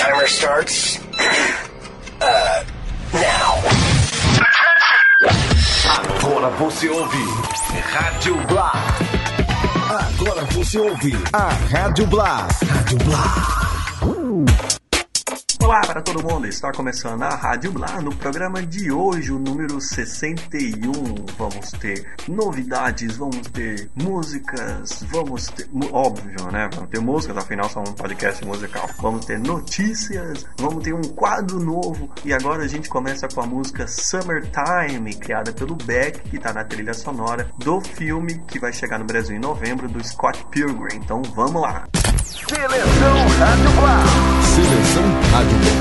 Timer starts. Now. Agora você ouve Rádio Blá. Agora você ouve a Rádio Blá. Rádio Blá. Olá para todo mundo, está começando a Rádio Blá. No programa de hoje, o número 61, vamos ter novidades, vamos ter músicas, vamos ter, óbvio, né, vamos ter músicas, afinal são um podcast musical. Vamos ter notícias, vamos ter um quadro novo e agora a gente começa com a música Summertime, criada pelo Beck, que está na trilha sonora do filme que vai chegar no Brasil em novembro, do Scott Pilgrim. Então vamos lá. Seleção Rádio Blá. Seleção Rádio Blá.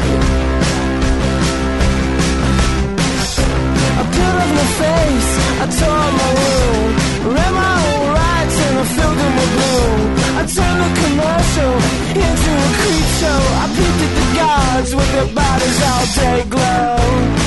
I put up my face, I tore up my room, read my own rights and I filled them with blue. I turned a commercial into a creep show. I peeked at the guards with their bodies all day glow.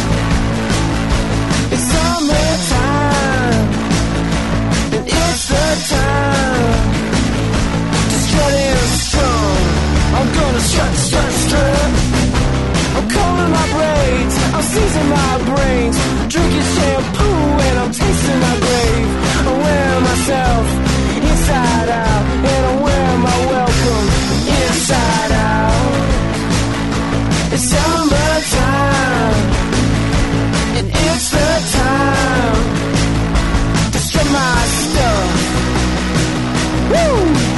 It's summertime, and it's the time to strut in strong. I'm gonna strut. I'm combing my braids, I'm seizing my brains, drinking shampoo and I'm tasting my grave. I'm wearing myself inside out, and I'm wearing my welcome inside out. It's summertime, and it's the time to strut my stuff. Woo!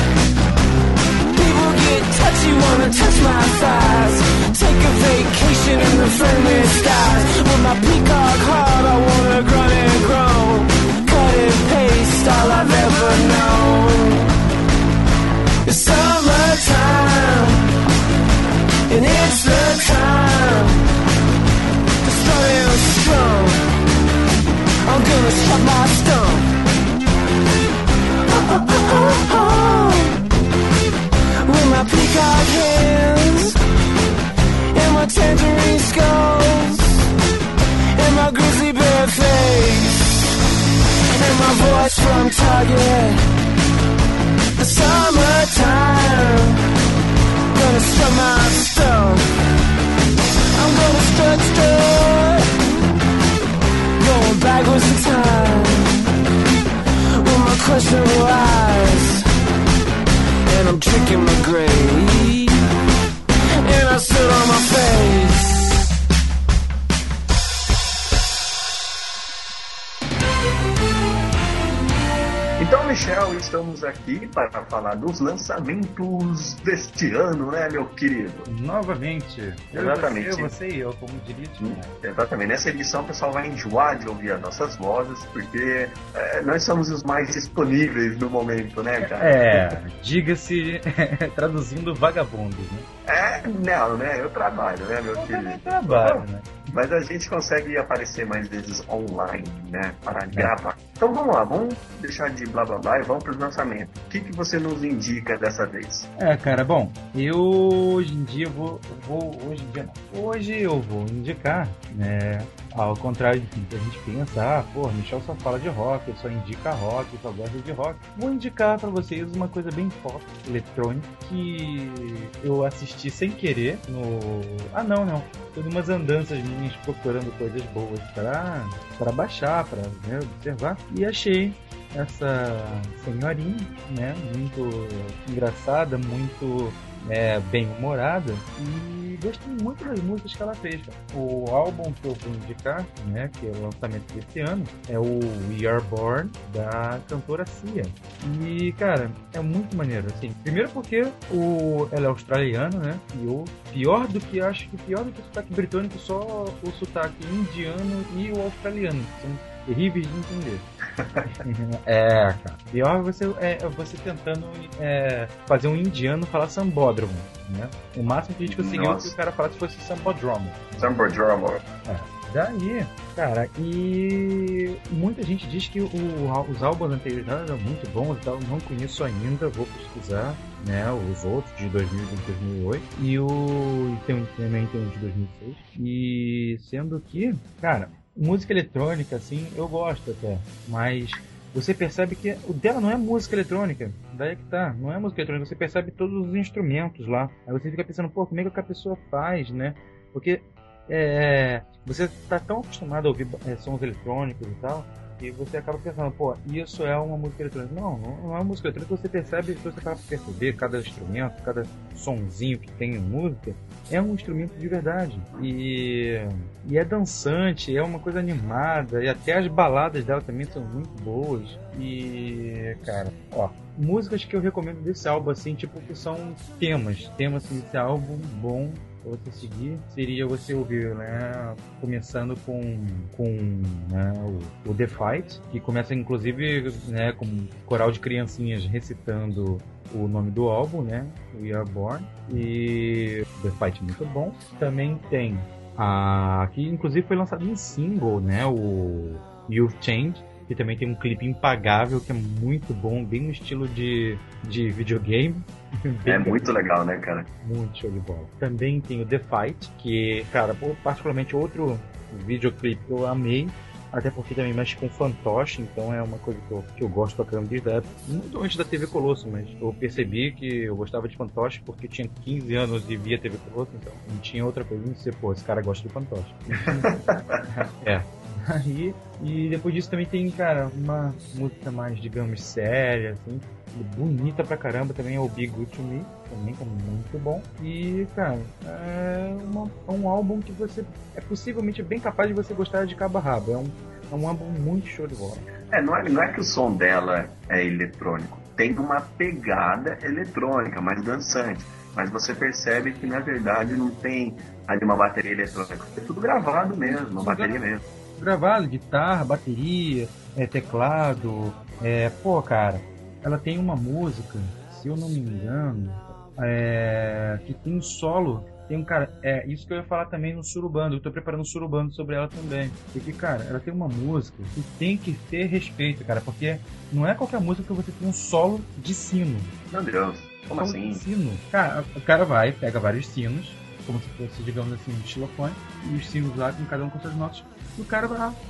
Touchy, wanna touch my thighs, take a vacation in the friendly skies. With my peacock heart I wanna grunt and groan, cut and paste all I've ever known. It's summertime, and it's the time to strut and strong. I'm gonna strut my stump. Oh, oh, oh, oh, oh. With my peacock hands, and my tangerine skulls, and my grizzly bear face, and my voice from Target. The summertime, gonna strut my stuff. I'm gonna strut, going backwards in time, with my questionable eyes. And I'm drinking my grave, and I sit on my face. Então, Michel, estamos aqui para falar dos lançamentos deste ano, né, meu querido? Novamente. Exatamente. Você e eu, como diria. Exatamente. Nessa edição o pessoal vai enjoar de ouvir as nossas vozes, porque nós somos os mais disponíveis no momento, né, cara? Diga-se traduzindo vagabundos, né? Não, né? Eu trabalho, né, meu querido? Também trabalho, né? Mas a gente consegue aparecer mais vezes online, né? Para gravar. Então vamos lá, vamos deixar de blá blá blá e vamos para os lançamentos. O que você nos indica dessa vez? Cara, bom, eu hoje em dia Hoje eu vou indicar, né? Ao contrário de que a gente pensa, Michel só fala de rock, só indica rock, só gosta de rock. Vou indicar para vocês uma coisa bem pop, eletrônica, que eu assisti sem querer no... não. Foi de umas andanças minhas procurando coisas boas para baixar, para observar. E achei essa senhorinha, né? Muito engraçada, muito bem-humorada, e gostei muito das músicas que ela fez, cara. O álbum que eu vou indicar, né, que é o lançamento desse ano, é o We Are Born, da cantora Sia. E, cara, é muito maneiro, assim. Primeiro porque ela é australiana, né, e acho que pior do que o sotaque britânico, só o sotaque indiano e o australiano, que são terríveis de entender. Cara. Pior você tentando fazer um indiano falar sambódromo, né? O máximo que a gente conseguiu que o cara falasse fosse sambodromo. Sambodromo. Daí, cara, e muita gente diz que os álbuns anteriores eram muito bons e tal. Não conheço ainda, vou pesquisar, né, os outros de 2000 e 2008 e também tem um de 2006. E sendo que, cara, música eletrônica, assim, eu gosto até, mas você percebe que o dela não é música eletrônica. Daí é que tá, não é música eletrônica, você percebe todos os instrumentos lá. Aí você fica pensando, pô, como é que a pessoa faz, né? Porque você tá tão acostumado a ouvir sons eletrônicos e tal, e você acaba pensando, pô, isso é uma música eletrônica. Não é uma música eletrônica, você percebe, você acaba de perceber cada instrumento, cada sonzinho que tem em música, é um instrumento de verdade. E é dançante, é uma coisa animada, e até as baladas dela também são muito boas. E, cara, ó, músicas que eu recomendo desse álbum, assim, tipo, que são temas assim, desse álbum bom pra você seguir, seria você ouvir, né, começando com né, o The Fight, que começa inclusive, né, com um coral de criancinhas recitando o nome do álbum, né, We Are Born, e The Fight muito bom. Também tem que inclusive foi lançado em single, né, o You've Changed, que também tem um clipe impagável, que é muito bom, bem no estilo de videogame. É muito legal, né, cara? Muito show de bola. Também tem o The Fight, que, cara, particularmente outro videoclipe que eu amei, até porque também mexe com fantoche, então é uma coisa que eu gosto pra caramba desde a época, muito antes da TV Colosso, mas eu percebi que eu gostava de fantoche porque eu tinha 15 anos e via TV Colosso, então não tinha outra coisa não ser, pô, esse cara gosta de fantoche. Aí, e depois disso também tem, cara, uma música mais, digamos, séria, assim, bonita pra caramba, também é o Be Good To Me, também é muito bom. E, cara, é um álbum que você é possivelmente bem capaz de você gostar de cabo a rabo. É um álbum muito show de bola. Não é que o som dela é eletrônico, tem uma pegada eletrônica, mais dançante. Mas você percebe que, na verdade, não tem ali uma bateria eletrônica. É tudo gravado mesmo, uma bateria mesmo. Gravado, guitarra, bateria, teclado. Pô, cara, ela tem uma música, se eu não me engano, que tem um solo. Tem um cara, isso que eu ia falar também no Surubando. Eu tô preparando um Surubando sobre ela também. Porque, cara, ela tem uma música que tem que ter respeito, cara, porque não é qualquer música que você tem um solo de sino. Meu Deus, como assim? Sino. Cara, o cara pega vários sinos, como se fosse, digamos assim, um xilofone, e os sinos lá, com cada um com suas notas, e o cara vai lá,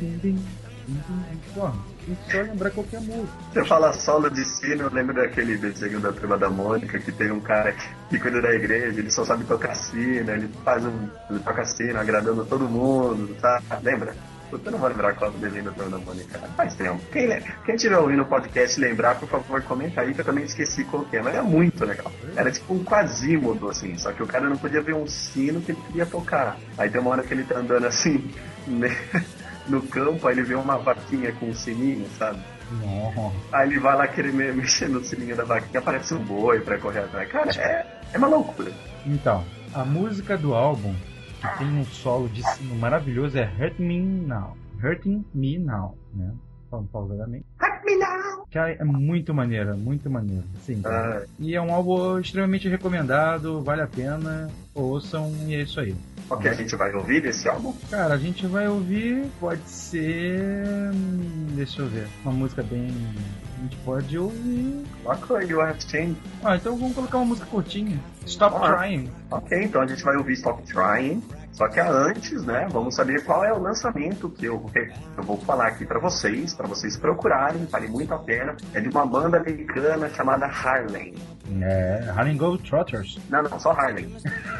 porra, tem que só lembrar qualquer música. Você fala solo de sino, eu lembro daquele desenho da Turma da Mônica, que tem um cara que cuida da igreja, ele só sabe tocar sino, ele toca sino agradando todo mundo, tá? Lembra? Eu não vou lembrar qual é o desenho da Turma da Mônica. Faz tempo. Quem estiver ouvindo o podcast e lembrar, por favor, comenta aí, que eu também esqueci qual que é. Mas é muito legal. Era tipo um quasímodo, assim, só que o cara não podia ver um sino que ele queria tocar. Aí tem uma hora que ele tá andando assim, né, no campo, aí ele vê uma vaquinha com um sininho, sabe? Não. Aí ele vai lá querer mexer no sininho da vaquinha, aparece um boi pra correr atrás. Cara, é uma loucura. Então, a música do álbum, que tem um solo de sino maravilhoso, é Hurting Me Now, né? Falando pausadamente. Hurt Me Now! Que é muito maneira, sim. E é um álbum extremamente recomendado, vale a pena, ouçam, e é isso aí. O que a gente vai ouvir desse álbum? Cara, a gente vai ouvir, pode ser, deixa eu ver, uma música bem, a gente pode ouvir. Coloca aí o Exchange. Então vamos colocar uma música curtinha, Stop Trying. Ok, então a gente vai ouvir Stop Trying. Só que antes, né, vamos saber qual é o lançamento que eu vou falar aqui pra vocês procurarem, vale muito a pena. É de uma banda americana chamada Harlem. Harlem Globetrotters. Não, só Harlem.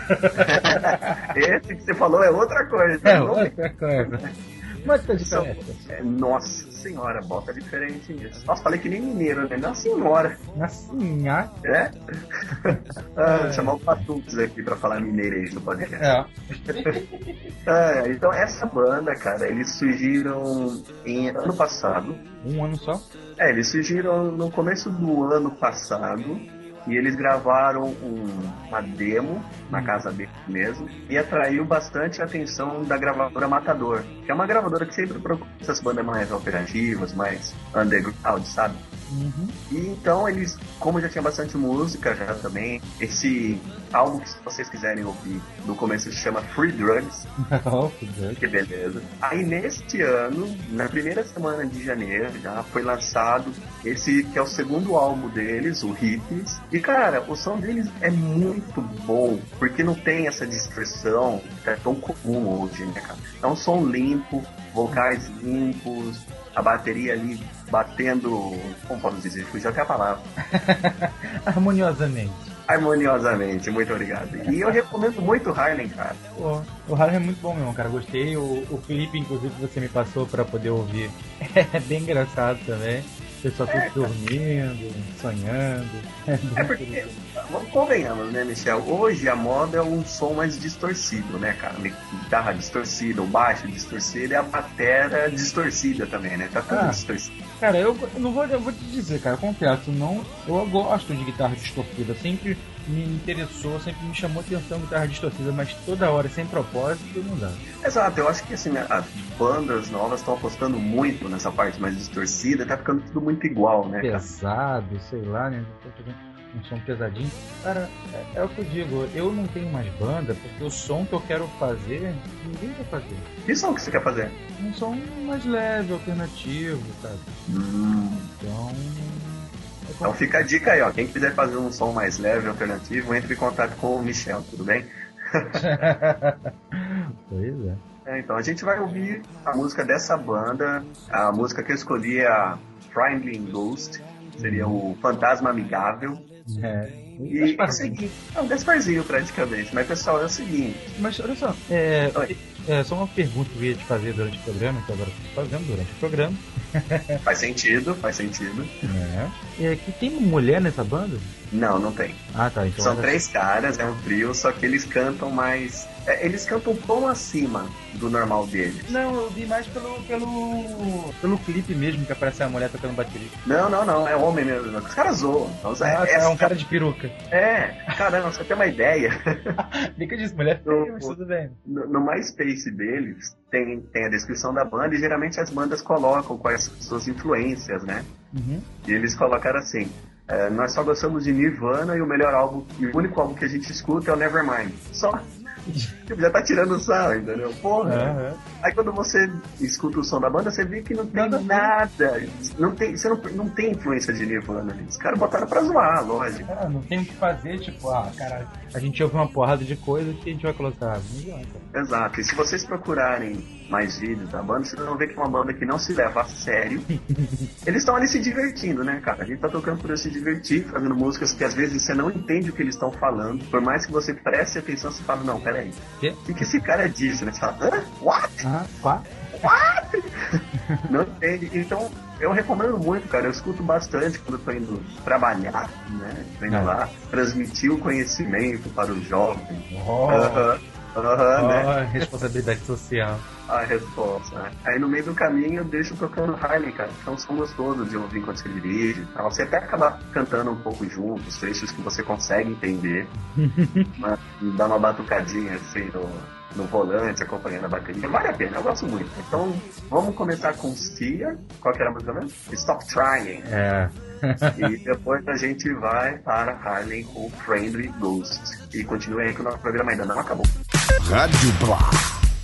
Esse que você falou é outra coisa. Outra coisa. Mas tá diferente. Nossa senhora, bota diferente nisso. Nossa, falei que nem mineiro, né? Nossa senhora. Vou chamar o Patucos aqui pra falar mineirês no podcast. Então, essa banda, cara, eles surgiram ano passado. Um ano só? Eles surgiram no começo do ano passado. E eles gravaram uma demo na casa deles mesmo e atraiu bastante a atenção da gravadora Matador, que é uma gravadora que sempre procura essas bandas mais alternativas, mais underground, sabe? Uhum. E então eles, como já tinha bastante música já também, esse álbum que se vocês quiserem ouvir no começo se chama Free Drugs. Que beleza. Aí neste ano, na primeira semana de janeiro, já foi lançado esse que é o segundo álbum deles, o Hippies. E cara, o som deles é muito bom, porque não tem essa distorção que é tão comum hoje, né, cara? É um som limpo, vocais limpos, a bateria ali batendo, como podemos dizer, fugiu até a palavra. Harmoniosamente. Muito obrigado. E eu recomendo muito o Harlem, cara. Pô, o Harlem é muito bom mesmo, cara. Gostei. O clipe, inclusive, que você me passou pra poder ouvir é bem engraçado também. O pessoal tudo dormindo, sonhando. É porque, convenhamos, né, Michel? Hoje a moda é um som mais distorcido, né, cara? Guitarra distorcida, o baixo distorcido e a batera distorcida também, né? Tá tudo distorcido. Cara, eu vou te dizer, cara, confesso, eu gosto de guitarra distorcida. Sempre me interessou, sempre me chamou atenção guitarra distorcida, mas toda hora, sem propósito, não dá. Exato, eu acho que assim, as bandas novas estão apostando muito nessa parte mais distorcida, tá ficando tudo muito igual, né? Pesado, sei lá, né? Um som pesadinho. Cara, é o que eu digo, eu não tenho mais banda, porque o som que eu quero fazer, ninguém vai fazer. Que som que você quer fazer? Um som mais leve, alternativo, sabe? Então fica a dica aí, ó. Quem quiser fazer um som mais leve, alternativo, entre em contato com o Michel, tudo bem? Pois é. Então a gente vai ouvir a música dessa banda. A música que eu escolhi é a Friendly Ghost, seria o Fantasma Amigável. E é o seguinte, é um Gasparzinho praticamente, mas pessoal, é o seguinte. Mas olha só, só uma pergunta que eu ia te fazer durante o programa, que agora eu estou fazendo durante o programa. Faz sentido. Que tem uma mulher nessa banda? Não tem. Ah, tá. Então são 3 caras, é um trio, só que eles cantam mais. Eles cantam um tom acima do normal deles. Não, eu vi mais pelo clipe mesmo, que aparece a mulher tocando bateria. Não, é homem mesmo. Os caras zoam. Então, é um cara de peruca. Caramba, você tem uma ideia. Fica disso, mulher feia, mas tudo bem. No MySpace deles tem a descrição da banda e geralmente as bandas colocam quais são as suas influências, né? Uhum. E eles colocaram assim: nós só gostamos de Nirvana e o melhor álbum, e o único álbum que a gente escuta é o Nevermind. Só. Já tá tirando sarro, entendeu? Porra. Uhum. Aí quando você escuta o som da banda, você vê que não tem nada. Você não tem influência de Nirvana. Os caras botaram pra zoar, lógico. Não tem o que fazer, tipo, caralho, a gente ouve uma porrada de coisa que a gente vai colocar. Exato. E se vocês procurarem mais vídeos da banda, vocês vão ver que é uma banda que não se leva a sério. Eles estão ali se divertindo, né, cara? A gente tá tocando por se divertir, fazendo músicas que às vezes você não entende o que eles estão falando. Por mais que você preste atenção, você fala, não, peraí. O que esse cara disse, né? Você fala, what? What? Não entende. Então, eu recomendo muito, cara. Eu escuto bastante quando eu tô indo trabalhar, né? Tô indo lá, transmitir o conhecimento para os jovens. Né? Responsabilidade social. A resposta, né? Aí no meio do caminho eu deixo tocando Harlem, cara. Então são gostosos de ouvir enquanto você dirige. Você até acaba cantando um pouco junto, os trechos que você consegue entender. Mas dá uma batucadinha assim no volante, acompanhando a bateria. Vale a pena, eu gosto muito. Então vamos começar com Cia. Qual que era a música mesmo? Stop Trying. E depois a gente vai para Harlem com Friendly Ghost. E continue aí que o nosso programa ainda não acabou. Rádio Blá.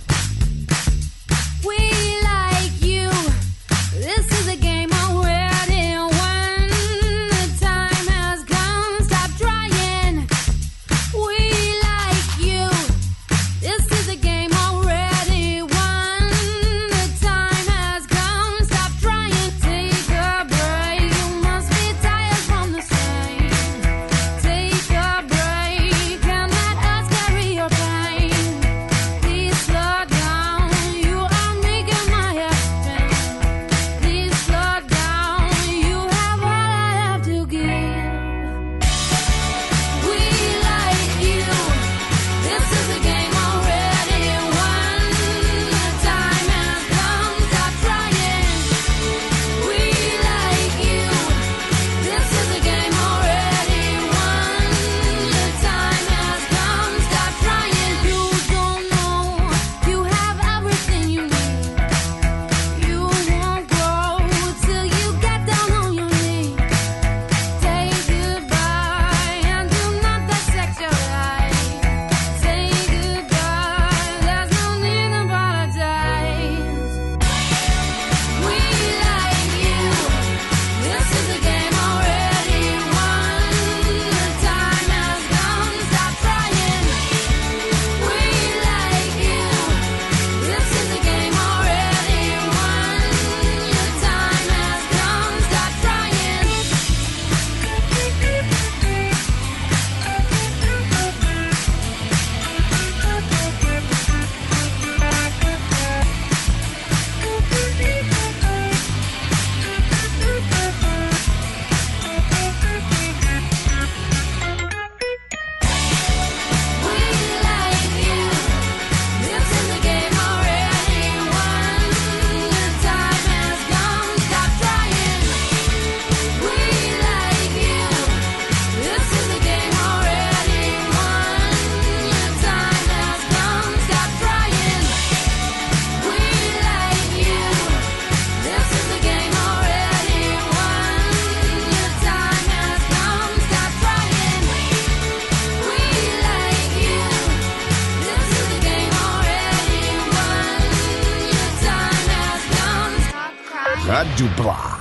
We like you. This is a game already won. The time has come. Stop trying. We like you. This is a game already won. The time has come. Stop trying. Take a break. You must be tired from the same. Take a break and let us carry your pain. Please. Rádio Blá.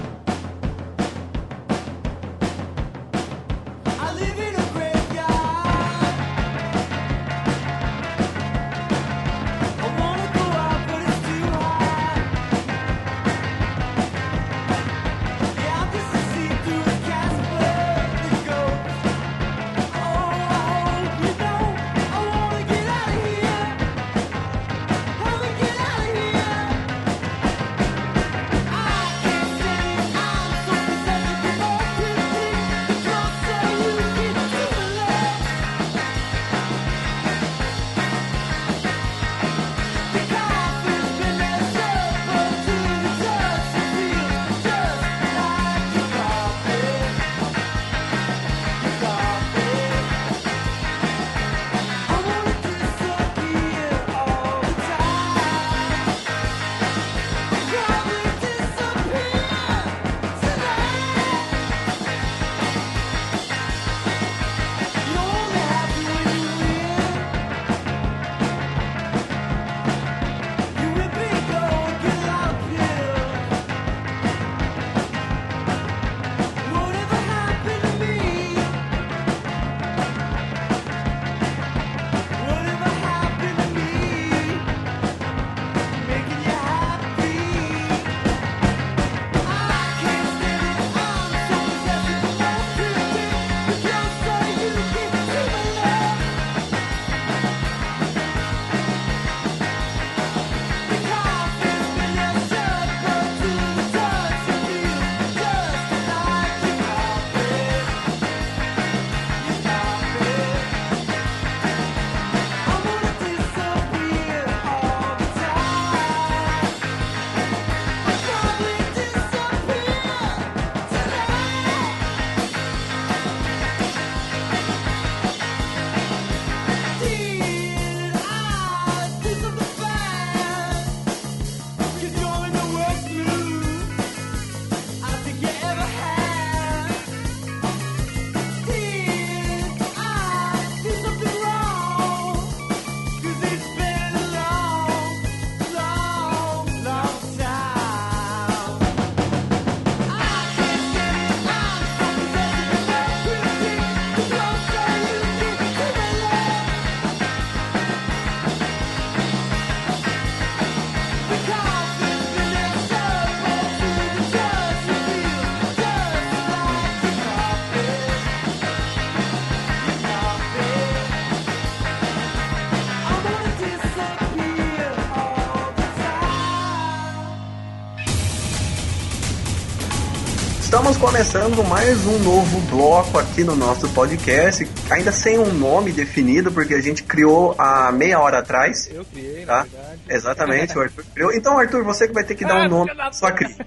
Estamos começando mais um novo bloco aqui no nosso podcast, ainda sem um nome definido, porque a gente criou há meia hora atrás. Eu criei, tá? Na verdade. Exatamente, o Arthur criou. Então, Arthur, você que vai ter que dar um nome pra sua cria.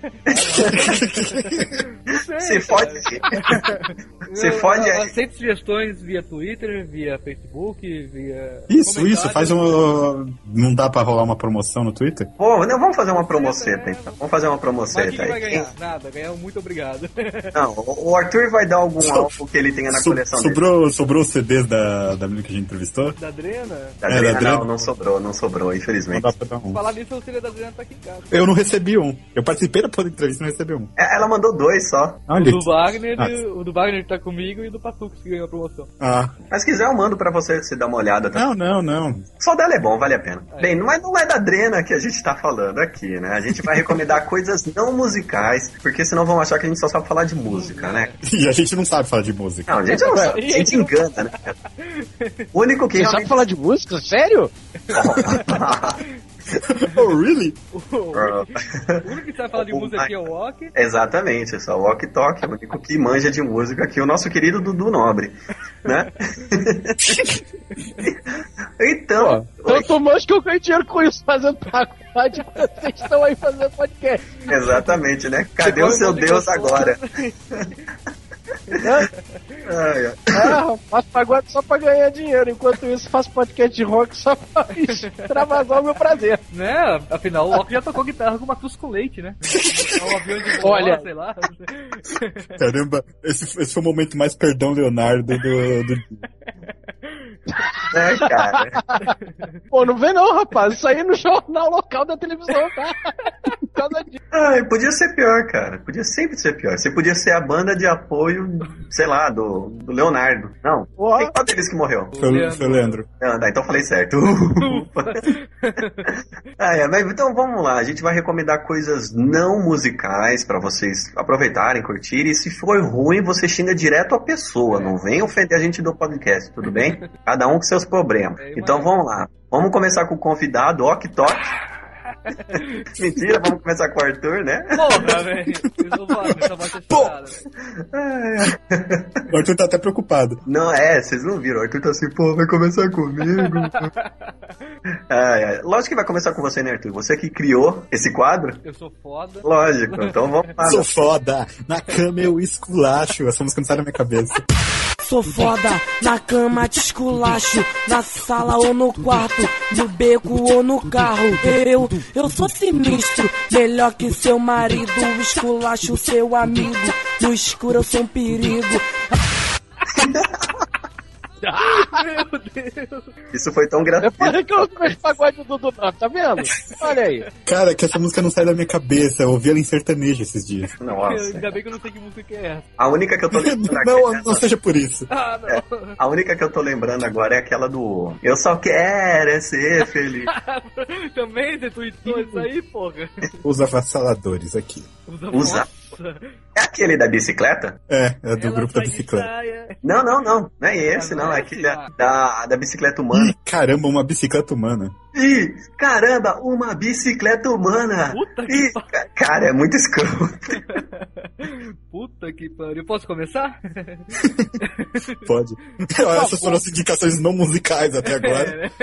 Você pode... Você pode... Eu aceito sugestões via Twitter, via Facebook, via... Isso, faz um... Não dá pra rolar uma promoção no Twitter? Pô, não, vamos fazer uma promoceta, então. Vamos fazer uma promoceta aí. Mas quem vai aí. ganhar? Nada, ganhar muito obrigado. Não, o Arthur vai dar algum álbum que ele tenha na coleção dele. Sobrou os CDs da menina que a gente entrevistou? Da Drena? Da Drena não sobrou, infelizmente. Não dá pra dar um. Falar nisso, o CD da Drena tá aqui em casa. Eu não recebi um. Eu participei da entrevista e não recebi um. Ela mandou 2 só. Olha. O do Wagner, o do Wagner que tá comigo e o do Patux que ganhou a promoção. Mas se quiser eu mando pra você dar uma olhada. Tá? Não. Só dela é bom, vale a pena. Bem, não é da Drena que a gente tá falando aqui, né? A gente vai recomendar coisas não musicais, porque senão vão achar que a gente só sabe falar de música, né? E a gente não sabe falar de música. Não, a gente não sabe. A gente engana, né? O único que Você sabe falar de música? Sério? Oh, really? O único que sabe falar de música aqui é o Walk. Exatamente, só o Walk Talk é o único que manja de música aqui, o nosso querido Dudu Nobre, né? Então... Tanto mais que eu ganhei dinheiro com isso, fazendo pacote, vocês estão aí fazendo podcast. Exatamente, né? Cadê o seu Deus agora? Faço pagode só pra ganhar dinheiro, enquanto isso faço podcast de rock só pra extravasar o meu prazer. Né? Afinal, o Walk já tocou guitarra com Matheus com leite, né? Um avião de bola, olha, sei lá. Caramba, esse foi o momento mais perdão Leonardo do... É, cara. Pô, não vê não, rapaz. Isso aí no jornal local da televisão, tá? causa disso. Ai, podia ser pior, cara. Podia sempre ser pior. Você podia ser a banda de apoio, sei lá, do Leonardo. Não. Porra. Qual deles que morreu? Foi o Leandro. Não, então falei certo. Mas então vamos lá. A gente vai recomendar coisas não musicais pra vocês aproveitarem, curtirem. E se for ruim, você xinga direto a pessoa. Não vem ofender a gente do podcast, tudo bem? Cada um com seus problemas. Então vamos lá. Vamos começar com o convidado, Ok Tok. Mentira, vamos começar com o Arthur, né? Porra, velho. Essa voz estourada. O Arthur tá até preocupado. Não, vocês não viram. O Arthur tá assim, pô, vai começar comigo. Lógico que vai começar com você, né, Arthur? Você que criou esse quadro. Eu sou foda. Lógico, então vamos lá. Sou foda, na cama eu esculacho. Essa música não sai da minha cabeça. Sou foda, na cama te esculacho, na sala ou no quarto, no beco ou no carro. Eu sou sinistro, melhor que seu marido, esculacho seu amigo, no escuro eu sou um perigo. Meu Deus. Isso foi tão gratuito. Depois que eu começo pagode do Dudu, tá vendo? Olha aí. Cara, que essa música não sai da minha cabeça. Eu ouvi ela em sertanejo esses dias. Nossa. Ainda bem que eu não sei que música é essa. A única que eu tô lembrando Não seja por isso. Ah, não. A única que eu tô lembrando agora é aquela do Eu só quero ser feliz. Também você tweetou isso aí, porra. Os avassaladores aqui. Usa. É aquele da bicicleta? É do Ela grupo da sai de bicicleta. saia. Não. Não é esse, não. É aquele da bicicleta humana. Ih, caramba, uma bicicleta humana. Ih, caramba, uma bicicleta humana. Puta que Ih, cara, é muito escroto. Puta que pariu. Posso começar? Pode. Essas foram as indicações não musicais até agora.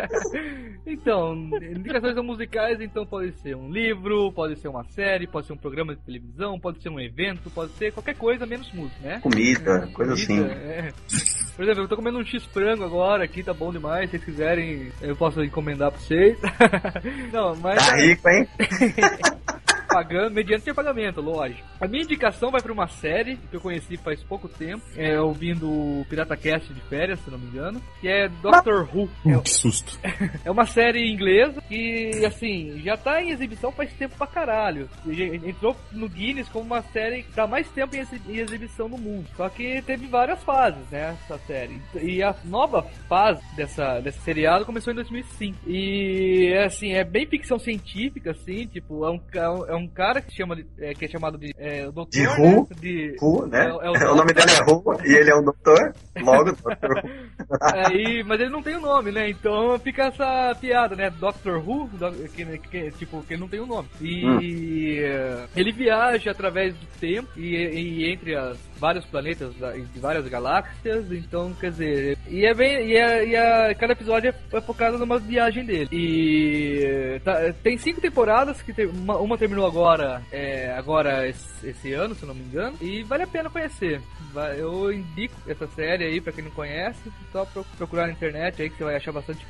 Então, indicações não musicais, então pode ser um livro, pode ser uma série, pode ser um programa de televisão, pode ser um evento, pode ser qualquer coisa menos música, né? Comida, coisa assim. É. Por exemplo, eu tô comendo um X-frango agora aqui, tá bom demais. Se vocês quiserem, eu posso encomendar pra vocês. Não, mas... Tá rico, hein? Pagando, mediante seu pagamento, lógico. A minha indicação vai pra uma série que eu conheci faz pouco tempo, ouvindo o Pirata Cast de férias, se não me engano, que é Doctor Who. Que susto. É uma série inglesa que, assim, já tá em exibição faz tempo pra caralho. Entrou no Guinness como uma série que tá mais tempo em exibição no mundo. Só que teve várias fases, né, essa série. E a nova fase desse seriado começou em 2005. E, assim, é bem ficção científica, assim, tipo, é um cara que é chamado de doutor, de Who, né? Who, né? O nome dele é Who e ele é um doutor. Logo, Dr. Who. Mas ele não tem o nome, né? Então fica essa piada, né? Dr. Who, que ele não tem o nome. E ele viaja através do tempo e entre vários planetas e várias galáxias. Então, quer dizer, cada episódio é focado numa viagem dele. E tem 5 temporadas que uma terminou agora esse ano, se eu não me engano, e vale a pena conhecer. Eu indico essa série aí pra quem não conhece, só procurar na internet aí que você vai achar bastante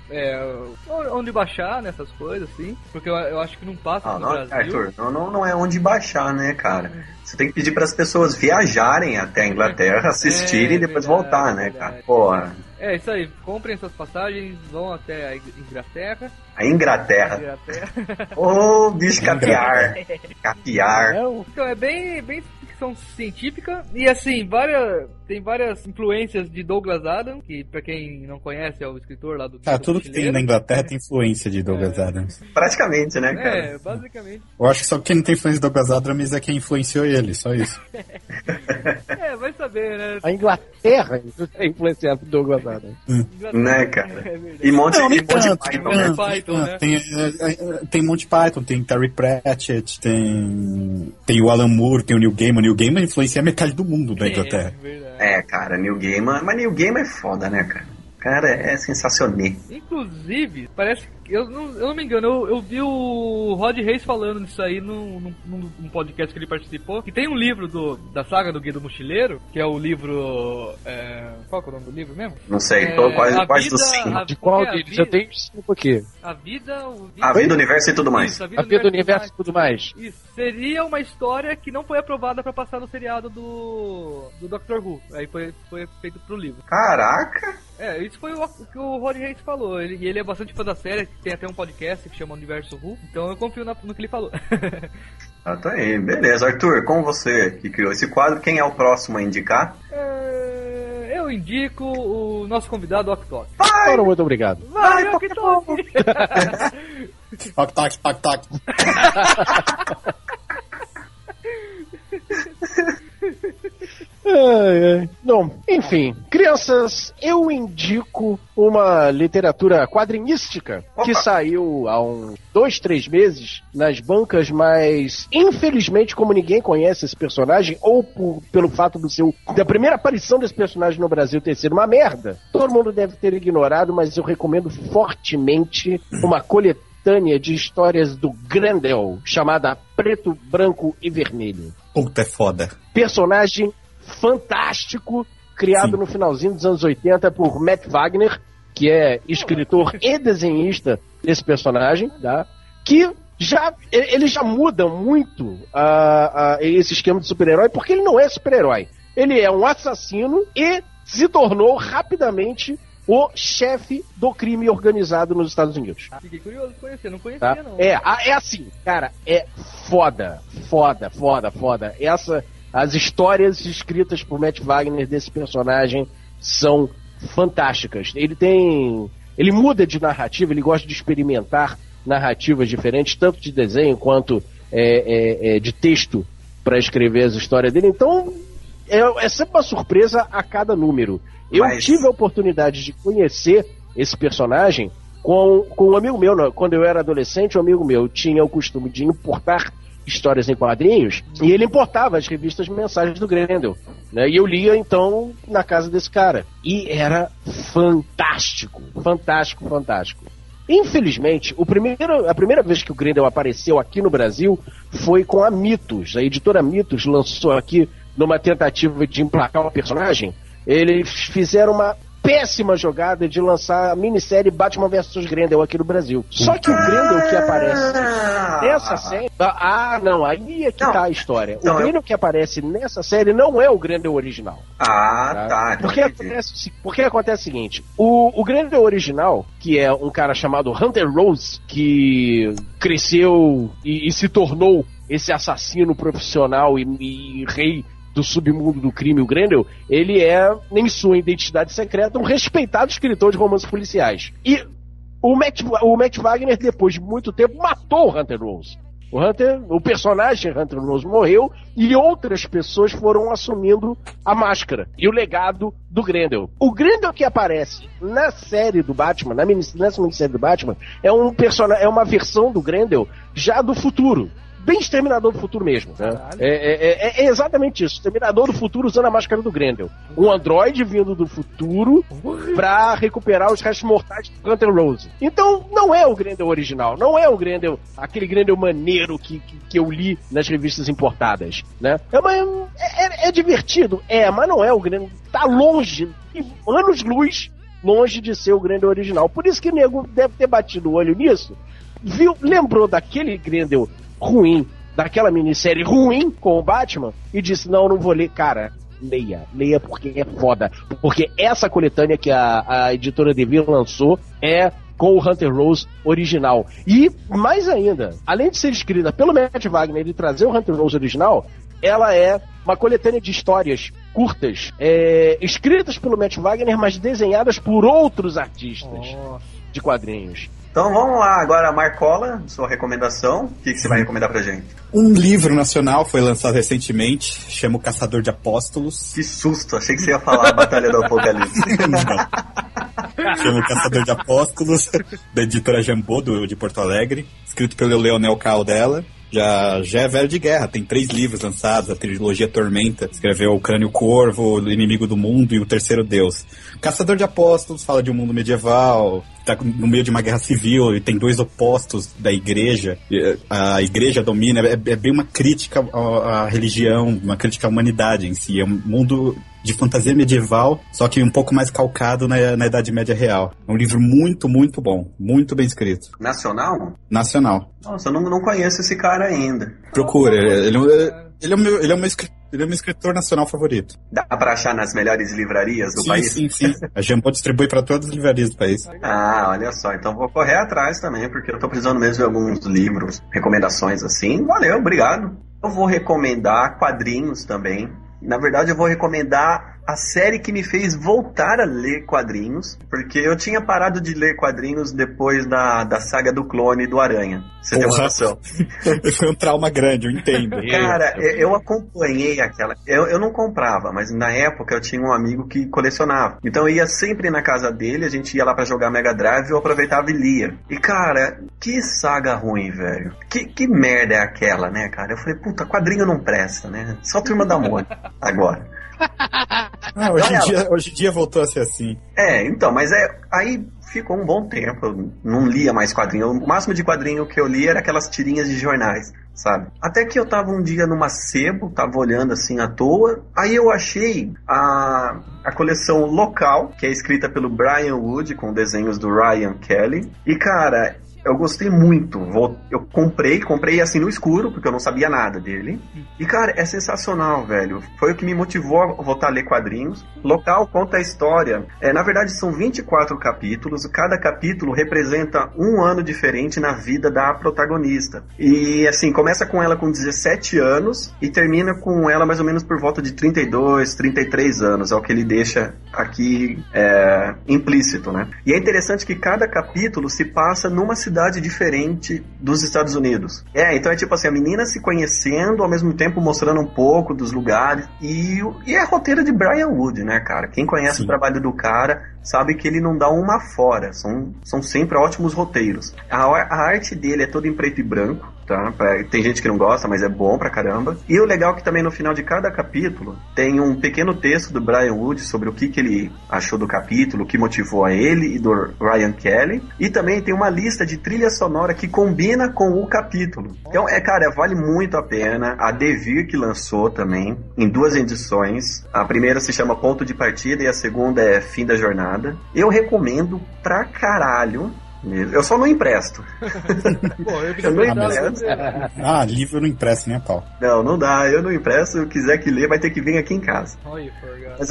onde baixar nessas coisas, assim, porque eu acho que não passa no Brasil. Arthur, não é onde baixar, né, cara? Você tem que pedir para as pessoas viajarem até a Inglaterra, assistirem e depois voltar, né, cara? Porra. É isso aí, comprem suas passagens, vão até a Inglaterra. A Inglaterra. Ô, bicho capiar. Capiar. Então, é bem ficção científica e, assim, tem várias influências de Douglas Adams, que, pra quem não conhece, é o escritor lá do... Tudo que tem na Inglaterra tem influência de Douglas Adams. Praticamente, né, cara? Basicamente. Eu acho que só quem não tem influência de Douglas Adams é quem influenciou ele, só isso. Vai saber, né? A Inglaterra é influenciada por Douglas Adams. Né, cara? E Monty Python, né? Tem Monty Python, tem Terry Pratchett, tem o Alan Moore, tem o Neil Gaiman. Neil Gaiman influencia metade do mundo da Inglaterra. Cara, Neil Gaiman. Mas Neil Gaiman é foda, né, cara? Cara, é sensacional. Inclusive, parece que, eu não me engano, eu vi o Rod Reis falando disso aí num podcast que ele participou, que tem um livro da saga do Guia do Mochileiro, que é o livro... qual que é o nome do livro mesmo? Não sei, tô quase do 5. De qual deles? Eu tenho 5 aqui. A vida, o universo e tudo mais. Isso, a vida do universo e tudo mais. Isso. Seria uma história que não foi aprovada pra passar no seriado do Doctor Who. Aí foi feito pro livro. Caraca! Isso foi o que o Rod Reis falou. Ele é bastante fã da série, tem até um podcast que chama Universo Who, então eu confio no que ele falou. Ah, tá aí, beleza. Arthur, como você que criou esse quadro, quem é o próximo a indicar? Eu indico o nosso convidado, Octok. Ora, muito obrigado. Vai, Octok! Toc, toc, toc, toc. Não, enfim, crianças, eu indico uma literatura quadrinística que saiu há uns 2-3 meses nas bancas, mas infelizmente, como ninguém conhece esse personagem, ou pelo fato da primeira aparição desse personagem no Brasil ter sido uma merda, todo mundo deve ter ignorado, mas eu recomendo fortemente uma coletânea de histórias do Grendel, chamada Preto, Branco e Vermelho. Puta, é foda. Personagem fantástico, criado no finalzinho dos anos 80 por Matt Wagner, que é escritor e desenhista desse personagem, tá? Que ele já muda muito esse esquema de super-herói, porque ele não é super-herói. Ele é um assassino e se tornou rapidamente o chefe do crime organizado nos Estados Unidos. Fiquei curioso de conhecer, não conhecia tá? não. É assim, cara, é foda. As histórias escritas por Matt Wagner desse personagem são fantásticas. Ele muda de narrativa, ele gosta de experimentar narrativas diferentes, tanto de desenho quanto de texto para escrever as histórias dele. Então, é sempre uma surpresa a cada número. Eu tive a oportunidade de conhecer esse personagem com um amigo meu. Quando eu era adolescente, um amigo meu tinha o costume de importar histórias em quadrinhos, e ele importava as revistas mensais do Grendel, né? E eu lia, então, na casa desse cara. E era fantástico. Infelizmente, a primeira vez que o Grendel apareceu aqui no Brasil foi com a Mitos. A editora Mitos lançou aqui, numa tentativa de emplacar o personagem, eles fizeram uma péssima jogada de lançar a minissérie Batman vs Grendel aqui no Brasil. Só que o Grendel que aparece nessa série... aí é que tá a história. O Grendel que aparece nessa série não é o Grendel original. Tá. Porque acontece o seguinte, o Grendel original, que é um cara chamado Hunter Rose, que cresceu e se tornou esse assassino profissional e rei do submundo do crime, o Grendel, ele é, em sua identidade secreta, um respeitado escritor de romances policiais. E o Matt Wagner, depois de muito tempo, matou o Hunter Rose. O personagem Hunter Rose morreu e outras pessoas foram assumindo a máscara e o legado do Grendel. O Grendel que aparece na série do Batman, nessa minissérie do Batman, é uma versão do Grendel já do futuro. Bem Exterminador do Futuro mesmo, né? É exatamente isso. Exterminador do Futuro usando a máscara do Grendel. Um androide vindo do futuro pra recuperar os restos mortais do Hunter Rose. Então, não é o Grendel original. Não é o Grendel, aquele Grendel maneiro que eu li nas revistas importadas, né? É divertido, mas não é o Grendel. Tá longe, anos-luz, longe de ser o Grendel original. Por isso que o nego deve ter batido o olho nisso. Lembrou daquele Grendel ruim, daquela minissérie ruim com o Batman, e disse, não vou ler. Cara, leia porque é foda, porque essa coletânea que a editora Devir lançou é com o Hunter Rose original, e mais ainda, além de ser escrita pelo Matt Wagner e trazer o Hunter Rose original, ela é uma coletânea de histórias curtas, escritas pelo Matt Wagner, mas desenhadas por outros artistas de quadrinhos. Então vamos lá, agora Marcola, sua recomendação. O que você vai recomendar pra gente? Um livro nacional foi lançado recentemente, chama O Caçador de Apóstolos. Que susto, achei que você ia falar a Batalha do Apocalipse. Chama O Caçador de Apóstolos, da editora Jambô, de Porto Alegre, escrito pelo Leonel Caldela. Já é velho de guerra, tem 3 livros lançados, a trilogia Tormenta, escreveu O Crânio Corvo, O Inimigo do Mundo e O Terceiro Deus. Caçador de Apóstolos fala de um mundo medieval, tá no meio de uma guerra civil e tem 2 opostos da igreja. A igreja domina, é bem uma crítica à religião, uma crítica à humanidade em si. É um mundo de fantasia medieval, só que um pouco mais calcado na Idade Média real. É um livro muito, muito bom, muito bem escrito. Nacional? Nacional. Nossa, eu não conheço esse cara ainda. Procura, ele é o meu escritor nacional favorito. Dá pra achar nas melhores livrarias do país? Sim. A Jambô distribui pra todas as livrarias do país. Ah, olha só. Então vou correr atrás também, porque eu tô precisando mesmo de alguns livros, recomendações assim. Valeu, obrigado. Eu vou recomendar quadrinhos também. Na verdade, eu vou recomendar a série que me fez voltar a ler quadrinhos, porque eu tinha parado de ler quadrinhos depois da saga do Clone do Aranha. Você tem uma noção? Foi um trauma grande, eu entendo. Cara, eu acompanhei aquela... Eu não comprava, mas na época eu tinha um amigo que colecionava. Então eu ia sempre na casa dele, a gente ia lá pra jogar Mega Drive, eu aproveitava e lia. E cara, que saga ruim, velho. Que merda é aquela, né, cara? Eu falei, puta, quadrinho não presta, né? Só Turma da Mônica agora. Hoje em dia voltou a ser assim. Então, mas aí ficou um bom tempo, eu não lia mais quadrinho. O máximo de quadrinho que eu lia era aquelas tirinhas de jornais, sabe? Até que eu tava um dia numa sebo, tava olhando assim à toa, aí eu achei a coleção local, que é escrita pelo Brian Wood, com desenhos do Ryan Kelly, e cara... Eu gostei muito. Eu comprei assim no escuro, porque eu não sabia nada dele. E, cara, é sensacional, velho. Foi o que me motivou a voltar a ler quadrinhos. Local conta a história. Na verdade, são 24 capítulos. Cada capítulo representa um ano diferente na vida da protagonista. E, assim, começa com ela com 17 anos e termina com ela mais ou menos por volta de 32, 33 anos. É o que ele deixa aqui implícito, né? E é interessante que cada capítulo se passa numa cidade diferente dos Estados Unidos. Então é tipo assim, a menina se conhecendo, ao mesmo tempo mostrando um pouco dos lugares, e é roteiro de Brian Wood, né, cara? Quem conhece o trabalho do cara sabe que ele não dá uma fora, são sempre ótimos roteiros. A arte dele é toda em preto e branco, tá? Tem gente que não gosta, mas é bom pra caramba. E o legal é que também no final de cada capítulo tem um pequeno texto do Brian Wood sobre o que ele achou do capítulo, o que motivou a ele e do Ryan Kelly. E também tem uma lista de trilha sonora que combina com o capítulo. Então, cara, vale muito a pena. A Devir que lançou também, em 2 edições. A primeira se chama Ponto de Partida e a segunda é Fim da Jornada. Eu recomendo pra caralho. Eu só não empresto. Pô, eu não empresto. Livro eu não empresto nem a pau. Não dá, eu não empresto. Se eu quiser que ler, vai ter que vir aqui em casa. Mas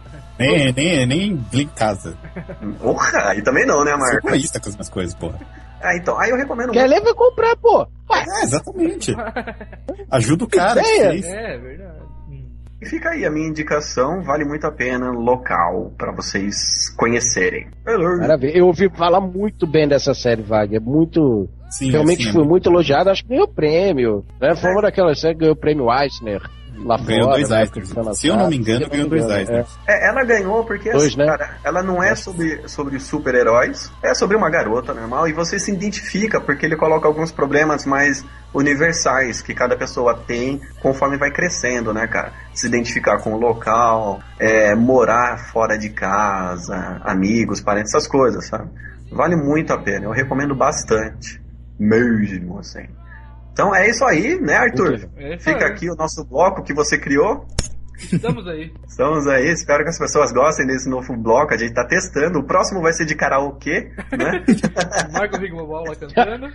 nem em casa. Porra, aí também não, né, Marco? Sou egoísta com as minhas coisas, porra. Então, aí eu recomendo. Quer ler, vai comprar, pô. Exatamente. Ajuda o cara. É verdade. E fica aí a minha indicação, vale muito a pena, local, pra vocês conhecerem. Maravilha. Eu ouvi falar muito bem dessa série, Wagner. Muito... Realmente foi muito elogiado, acho que ganhou prêmio. Né? Foi uma daquelas séries que ganhou o prêmio Eisner. Lá ganhou fora, 2 Eisners. Se eu não me engano, ganhou 2 Eisners. Ela ganhou porque, assim, cara, ela não é sobre super-heróis, é sobre uma garota normal, e você se identifica, porque ele coloca alguns problemas mais universais que cada pessoa tem conforme vai crescendo, né, cara? Se identificar com o local, morar fora de casa, amigos, parentes, essas coisas, sabe? Vale muito a pena, eu recomendo bastante. Mesmo, assim. Então é isso aí, né, Arthur? Fica aqui o nosso bloco que você criou. Estamos aí. Espero que as pessoas gostem desse novo bloco. A gente tá testando. O próximo vai ser de karaokê, né? Marco Rigobal lá cantando.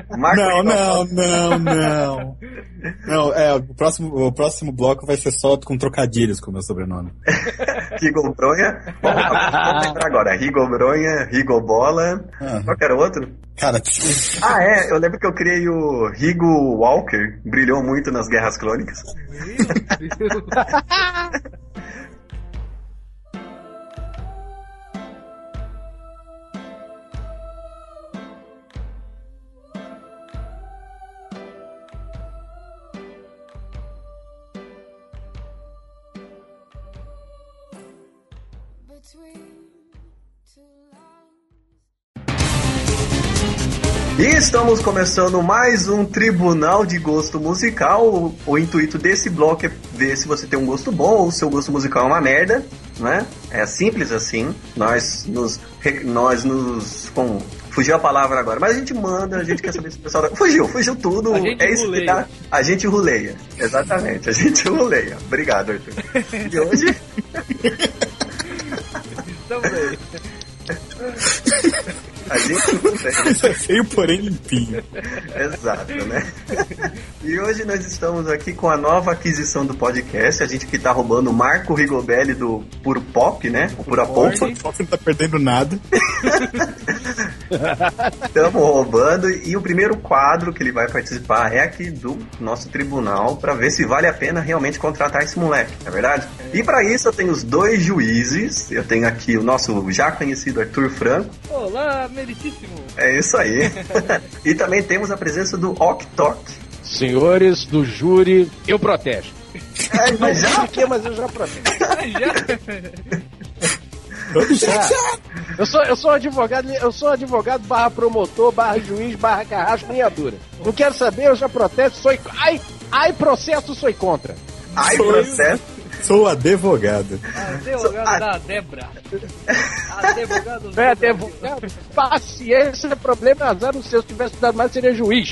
Não, o próximo bloco vai ser só com trocadilhos com o meu sobrenome. Rigobronha. Vamos lembrar agora. Rigobronha, Rigobola. Qual que era o outro? Cara, eu lembro que eu criei o Rigo Walker. Brilhou muito nas Guerras Clônicas. E estamos começando mais um Tribunal de Gosto Musical. O intuito desse bloco é ver se você tem um gosto bom ou se seu gosto musical é uma merda, né? É simples assim. Nós nos Fugiu a palavra agora. Mas a gente manda, a gente quer saber se o pessoal... Fugiu tudo. É isso que tá. A gente ruleia. Exatamente, a gente ruleia. Obrigado, Arthur. E hoje... Estamos aí. A gente ruleia. Feio, porém limpinho. Exato, né? E hoje nós estamos aqui com a nova aquisição do podcast. A gente que tá roubando o Marco Rigobelli do Puro Pop, né? O Pura Polpa. O Pop não tá perdendo nada. Estamos roubando. E o primeiro quadro que ele vai participar é aqui do nosso tribunal, pra ver se vale a pena realmente contratar esse moleque, não é verdade? E pra isso eu tenho os dois juízes. Eu tenho aqui o nosso já conhecido Arthur Franco. Olá, meritíssimo. É isso aí. E também temos a presença do Ok Tok. Senhores do júri, eu protesto. Mas já? Por quê? Mas eu já protesto. Eu sou advogado barra promotor, barra juiz, barra carrasco, linha dura. Não quero saber, eu já protesto, ai processo, sou contra. Ai processo. Sou advogado. Advogado da Debra. Advogado Não é advogado? Paciência, problema é azar no seu. Se tivesse dado mais, seria juiz.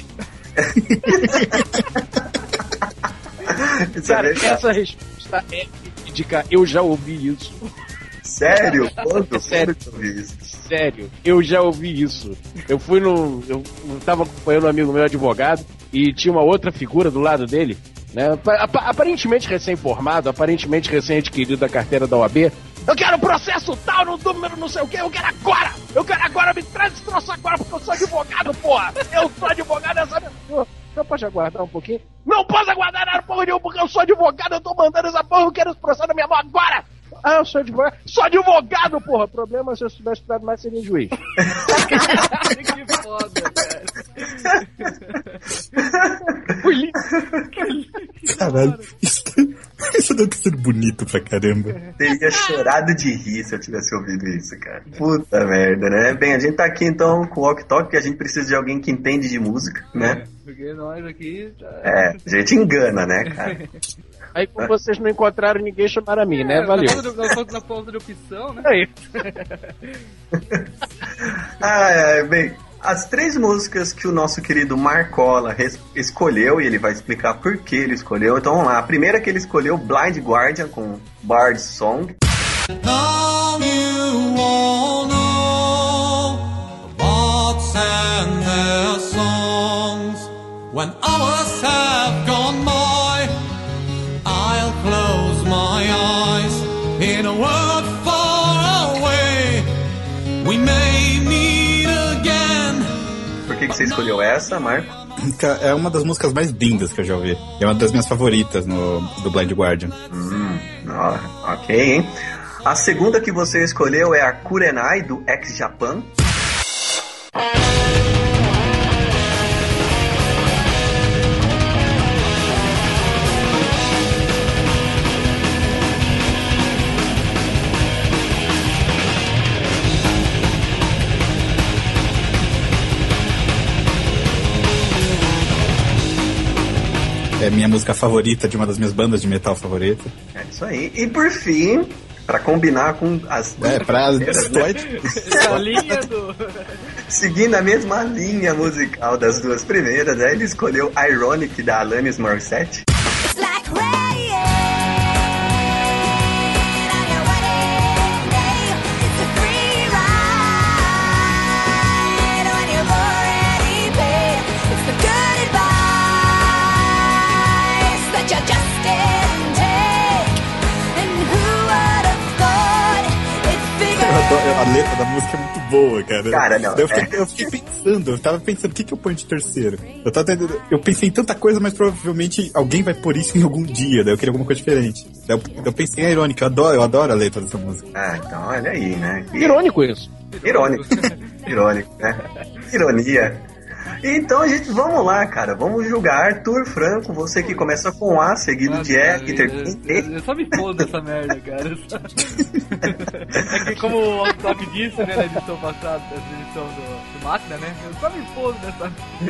Cara, essa resposta é verídica. Eu já ouvi isso. Sério? Quando? Sério. Quando eu ouvi isso? Sério, eu já ouvi isso. Eu tava acompanhando um amigo meu advogado e tinha uma outra figura do lado dele, né? Aparentemente recém-formado, aparentemente recém-adquirido da carteira da OAB. Eu quero processo tal, no número não sei o que, eu quero agora, me traz esse troço agora, porque eu sou advogado, porra! Eu sou advogado, essa pessoa. Eu posso aguardar um pouquinho? Não posso aguardar nada, porra nenhuma, porque eu sou advogado, eu tô mandando essa porra, eu quero esse processo na minha mão agora! Ah, eu sou advogado. Sou advogado, porra! Problema é se eu tivesse estudado mais, seria juiz. Que foda, cara. Fui lindo. Caralho, isso deve ter sido bonito pra caramba. Teria chorado de rir se eu tivesse ouvido isso, cara. Puta merda, né? Bem, a gente tá aqui então com o Ok Tok, porque a gente precisa de alguém que entende de música, né? Porque nós aqui... A gente engana, né, cara? Aí, como vocês não encontraram ninguém, chamaram a mim, né? Valeu. Na ponta de opção, né? Aí. Bem, as 3 músicas que o nosso querido Marcola escolheu, e ele vai explicar por que ele escolheu. Então vamos lá. A primeira que ele escolheu, Blind Guardian, com Bard's Song. Now you all know the bards and their songs. When hours have gone by, I'll close my eyes in a world far away. We may meet again. Por que você escolheu essa, Marco? É uma das músicas mais lindas que eu já ouvi. É uma das minhas favoritas do Blind Guardian. Ok, hein? A segunda que você escolheu é a Kurenai, do Ex-Japan. É minha música favorita de uma das minhas bandas de metal favorita. É isso aí. E por fim, pra combinar com as... pra a linha do... Seguindo a mesma linha musical das duas primeiras, ele escolheu Ironic, da Alanis Morissette. It's like rain on your wedding day. It's a free ride when you've already paid. It's the good advice that you just didn't take. And who would have thought it's bigger? A letra da música é muito boa, cara. Cara, não. Eu fiquei pensando, eu tava pensando, o que eu ponho de terceiro? Eu pensei em tanta coisa, mas provavelmente alguém vai pôr isso em algum dia, daí eu queria alguma coisa diferente. Daí eu pensei em Ironic, eu adoro a letra dessa música. Ah, então olha aí, né? Irônico isso. Irônico, né? Ironia. Então, vamos lá, cara. Vamos julgar Arthur Franco, você que começa com A, seguido de E, e termina em T. Eu só me fodo dessa merda, cara. É que como o Top disse, né, na edição passada, da edição do Máquina, né? Eu só me fodo dessa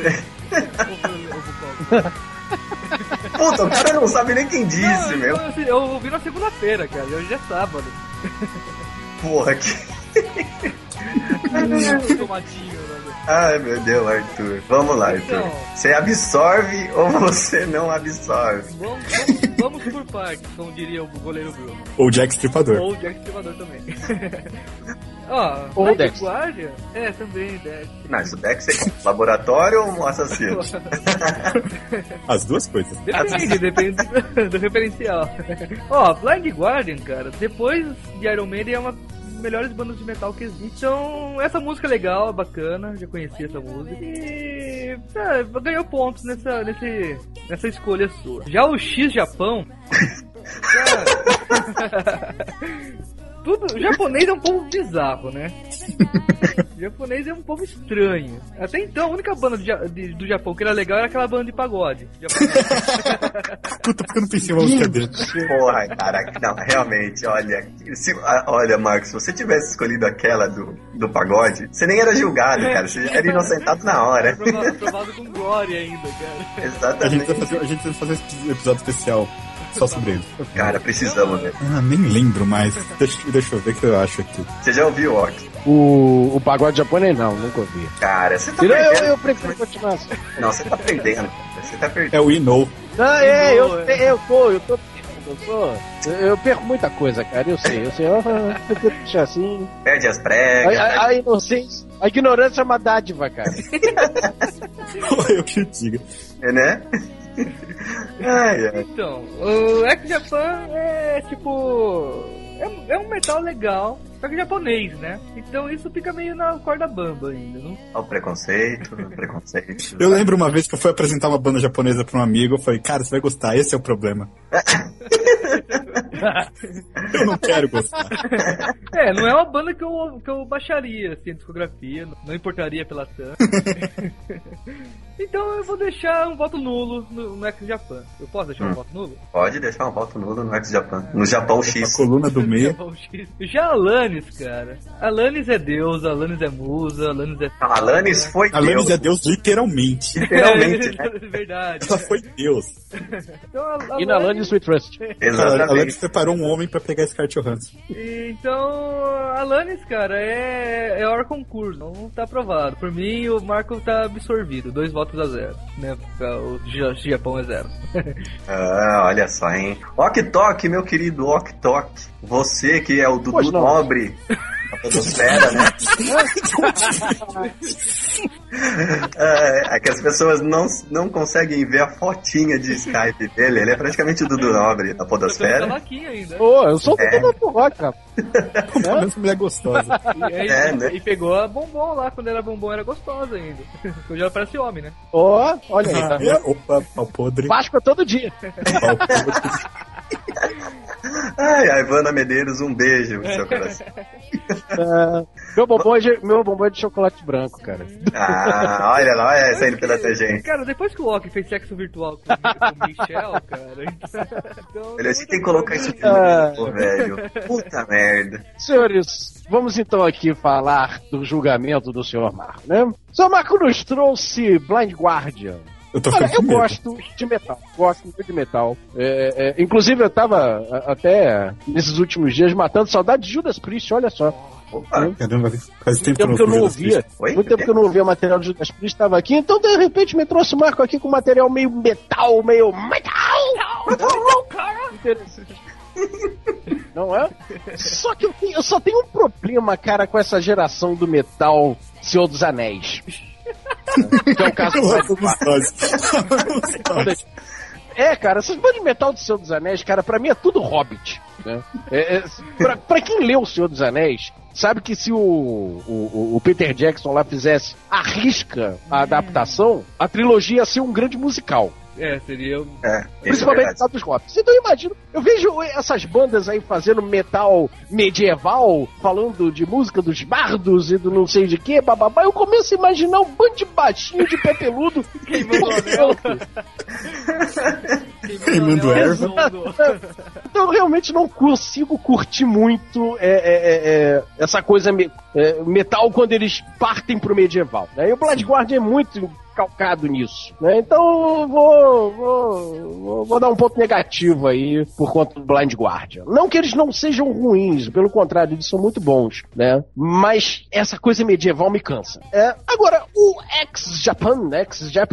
Puta, o cara não sabe nem quem disse, não, meu. Eu ouvi na segunda-feira, cara. Hoje é sábado. Porra, que... Tomatinho, né? Ai, meu Deus, Arthur. Vamos lá, Arthur. Então. Você absorve ou você não absorve? Vamos por partes, como diria o goleiro Bruno. Ou Jack Stripador. Ou o Jack Stripador também. Ó, Ou Blind Dex. Guardian? É, também, Dex. Não, isso deve ser laboratório ou um assassino? As duas coisas. Depende do referencial. Ó, Blind Guardian, cara, depois de Iron Maiden é uma das melhores bandas de metal que existe. Então, essa música é legal, é bacana, já conheci essa música. E ganhou pontos nessa escolha sua. Já o X Japão, cara, o japonês é um povo bizarro, né? O japonês é um povo estranho. Até então, a única banda do Japão que era legal era aquela banda de pagode. Puta, porque eu não pensei em uma música dele. Porra, cara, não, realmente, olha. Olha, Marcos, se você tivesse escolhido aquela do pagode, você nem era julgado, cara. Você já era inocentado na hora. Aprovado com glória ainda, cara. Exatamente. A gente vai fazer um episódio especial só sobre ele. Cara, precisamos, né? Ah, nem lembro mais. Deixa eu ver o que eu acho aqui. Você já ouviu o Ok? O pagode japonês não, nunca ouvi. Cara, você tá perdendo. Eu prefiro continuar assim. Não, você tá perdendo. Você tá perdendo. É o Inou. Não, eu perco muita coisa, cara, eu sei. Eu prefiro deixar assim. Perde as pregas. A inocência, a ignorância é uma dádiva, cara. Eu que diga. É, né? Ai, ai. Então, o X-Japan é tipo... É um metal legal, só que japonês, né? Então isso fica meio na corda bamba ainda, não? Olha o preconceito. Eu lembro uma vez que eu fui apresentar uma banda japonesa pra um amigo, eu falei, cara, você vai gostar, esse é o problema. Eu não quero gostar. Não é uma banda que eu baixaria, assim, a discografia, não importaria pela TAM. Então eu vou deixar um voto nulo no X-Japan. Eu posso deixar um voto nulo? Pode deixar um voto nulo no X-Japan. No Japão X. A coluna do meio. Japão X. Já a Alanis, cara. Alanis é Deus, Alanis é musa, Alanis é... Alanis foi Deus. Alanis é Deus literalmente. Literalmente, né? Verdade. Ela foi Deus. Então, E na Alanis We Trust. Exatamente. Alanis preparou um homem pra pegar Scarlett Johansson. Então, Alanis, cara, é hora concurso, não tá aprovado. Por mim, o Marco tá absorvido, 2 votos a 0, né? O Japão é 0. Olha só, hein? Ok-Tok, meu querido Ok-Tok. Você que é o Dudu Nobre da podosfera, né? É que as pessoas não conseguem ver a fotinha de Skype dele. Ele é praticamente o Dudu Nobre da podosfera. Eu sou o Dudu Nobre do rock, cara. Essa mulher gostosa. Né? E pegou a bombom lá, quando era bombom era gostosa ainda. Hoje ela parece homem, né? Olha aí, tá vendo? Opa, pau podre. Páscoa todo dia. Pau podre. Ai, Ivana Medeiros, um beijo no seu coração. Meu bombom é de chocolate branco, cara. Olha lá, saindo pela tangente. Cara, depois que o Ock fez sexo virtual com o Michel, cara. Então, Ele tem que colocar isso tudo, velho. Puta merda. Senhores, vamos então aqui falar do julgamento do Sr. Marco, né? O Sr. Marco nos trouxe Blind Guardian. Eu gosto de metal, gosto muito de metal. Inclusive eu tava até nesses últimos dias matando saudade de Judas Priest, olha só. Caramba, faz tempo que eu não ouvia. Muito tempo que eu não ouvia material de Judas Priest, estava aqui, então de repente me trouxe o Marco aqui com material meio metal. Interessante. Não é? Só que eu só tenho um problema, cara, com essa geração do metal Senhor dos Anéis. Que é o caso do cara, essas bandas de metal do Senhor dos Anéis, cara, pra mim é tudo Hobbit, né? Pra quem leu o Senhor dos Anéis, sabe que se o Peter Jackson lá fizesse à risca a adaptação, a trilogia ia ser um grande musical. Seria... Principalmente metal dos Hobbits. Então eu imagino, eu vejo essas bandas aí fazendo metal medieval, falando de música dos bardos e do não sei de que, bababá, eu começo a imaginar um bando de baixinho de pé peludo queimando erva. Então eu realmente não consigo curtir muito essa coisa metal quando eles partem pro medieval, né? E o Blood Guardian é muito calcado nisso, né? Então vou dar um ponto negativo aí por conta do Blind Guardian. Não que eles não sejam ruins, pelo contrário, eles são muito bons, né? Mas essa coisa medieval me cansa. Agora, o X-Japan, né?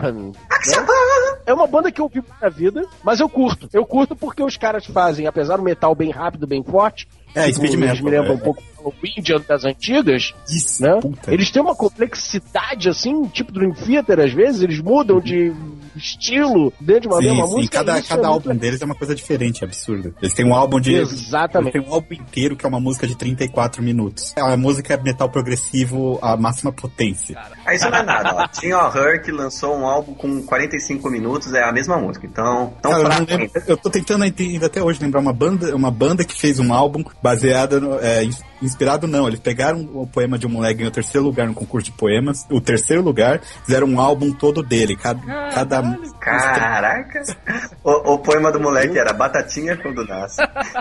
É uma banda que eu ouvi na vida, mas eu curto. Eu curto porque os caras fazem, apesar do metal bem rápido, bem forte, Speed eles Metal, me lembram um pouco do Indian das antigas, Isso, né? puta. Eles têm uma complexidade, assim, tipo Dream Theater, às vezes, eles mudam de estilo dentro de uma mesma música. Cada álbum deles é uma coisa diferente, absurda. Eles têm um álbum de... Exatamente. Eles têm um álbum inteiro que é uma música de 34 minutos. A música é metal progressivo à máxima potência. Aí isso não é nada, ó. Tinha o Her que lançou um álbum com 45 minutos, é a mesma música. Então, Cara, eu tô tentando ainda até hoje lembrar uma banda que fez um álbum baseado inspirado não, eles pegaram o poema de um moleque em o terceiro lugar no concurso de poemas, o terceiro lugar, fizeram um álbum todo dele, cada Caraca! O poema do moleque era Batatinha quando nasce.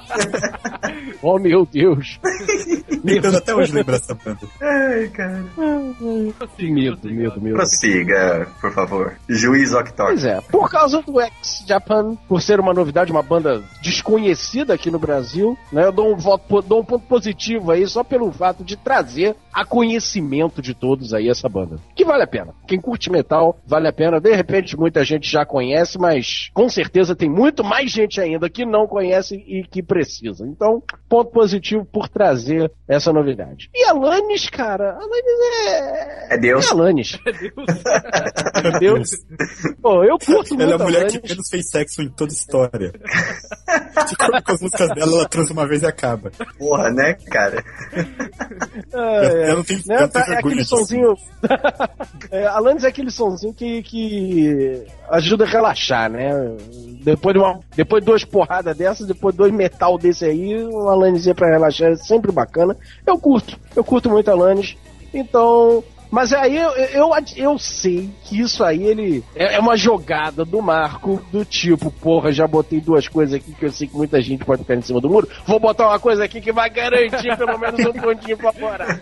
Oh, meu Deus! Tentando até hoje lembrar essa banda. Ai, cara. Medo. Prossiga, por favor. Juiz Octor. Pois é, por causa do X-Japan, por ser uma novidade, uma banda desconhecida aqui no Brasil, né, eu dou um ponto positivo aí só pelo fato de trazer a conhecimento de todos aí essa banda. Que vale a pena. Quem curte metal, vale a pena. De repente, muita gente já conhece, mas com certeza tem muito mais gente ainda que não conhece e que precisa. Então, ponto positivo por trazer essa novidade. E a Alanis, cara, a Alanis é Deus. É a Alanis. É Deus. Pô, eu curto muito ela é a mulher Alanis. que menos fez sexo em toda a história. Com as músicas dela, ela transa uma vez e acaba. Porra, né, cara? Eu não tenho né, vergonha é aquele disso. sonzinho. Alanis é aquele sonzinho que ajuda a relaxar, né? Depois de duas porradas dessas, depois de dois metal desse aí, um Alanis pra relaxar é sempre bacana. Eu curto muito Alanis. Então. Mas aí eu sei que isso aí ele é uma jogada do Marco do tipo, porra, já botei duas coisas aqui que eu sei que muita gente pode ficar em cima do muro, vou botar uma coisa aqui que vai garantir pelo menos um pontinho pra fora.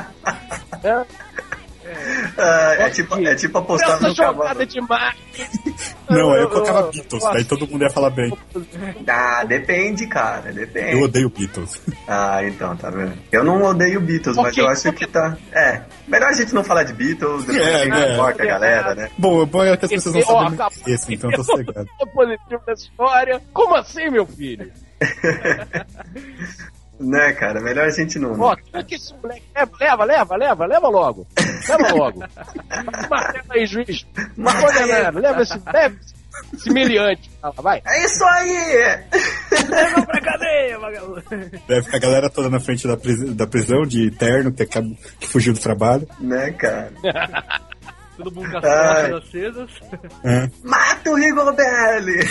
É tipo apostar essa no jogada cavalo. de marketing. Não, eu colocava Beatles, daí todo mundo ia falar bem. Ah, depende, cara, depende. Eu odeio Beatles. Ah, então, tá vendo? Eu não odeio Beatles, mas eu acho que tá... melhor a gente não falar de Beatles, depois a gente corta a galera, né? Bom, o bom é que as pessoas não sabem esse, então eu tô sossegado. Positivo dessa história. Como assim, meu filho? Né, cara? Melhor a gente não... Ó, que esse moleque... Leva logo. Leva logo. Martelo aí, juiz. Leva esse meliante. Vai. É isso aí! Leva pra cadeia, vagabundo. Deve ficar a galera toda na frente da prisão de terno, que fugiu do trabalho. Né, cara? Todo mundo com as portas acesas. Mata o Rigobelli!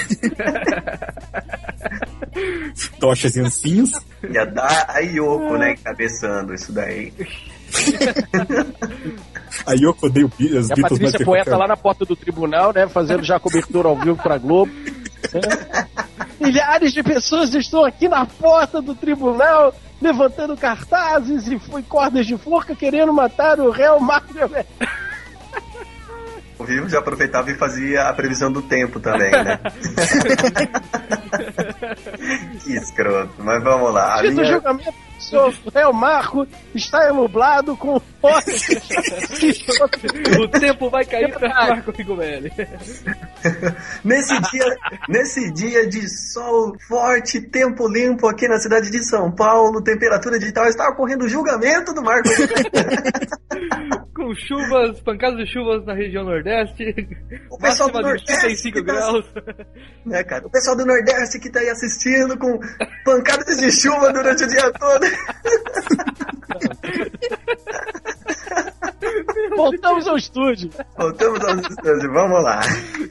Tochas e ancinhos. Ia dar a Yoko, né, encabeçando isso daí. A Yoko odeia os Beatles. E a Patrícia Poeta lá na porta do tribunal, né, fazendo já cobertura ao vivo pra Globo. Milhares de pessoas estão aqui na porta do tribunal, levantando cartazes e cordas de forca querendo matar o réu Marco. O Vivo já aproveitava e fazia a previsão do tempo também, né? Que escroto, mas vamos lá. O julgamento do réu Marco está enublado com o tempo vai cair para Marco Rigobelli. Nesse dia de sol forte, tempo limpo aqui na cidade de São Paulo, temperatura digital, está ocorrendo o julgamento do Marco com chuvas, pancadas de chuvas na região Nordeste. O pessoal do Nordeste 35 graus. Né, cara? O pessoal do Nordeste que tá aí assistindo com pancadas de chuva durante o dia todo. Voltamos ao estúdio. Vamos lá.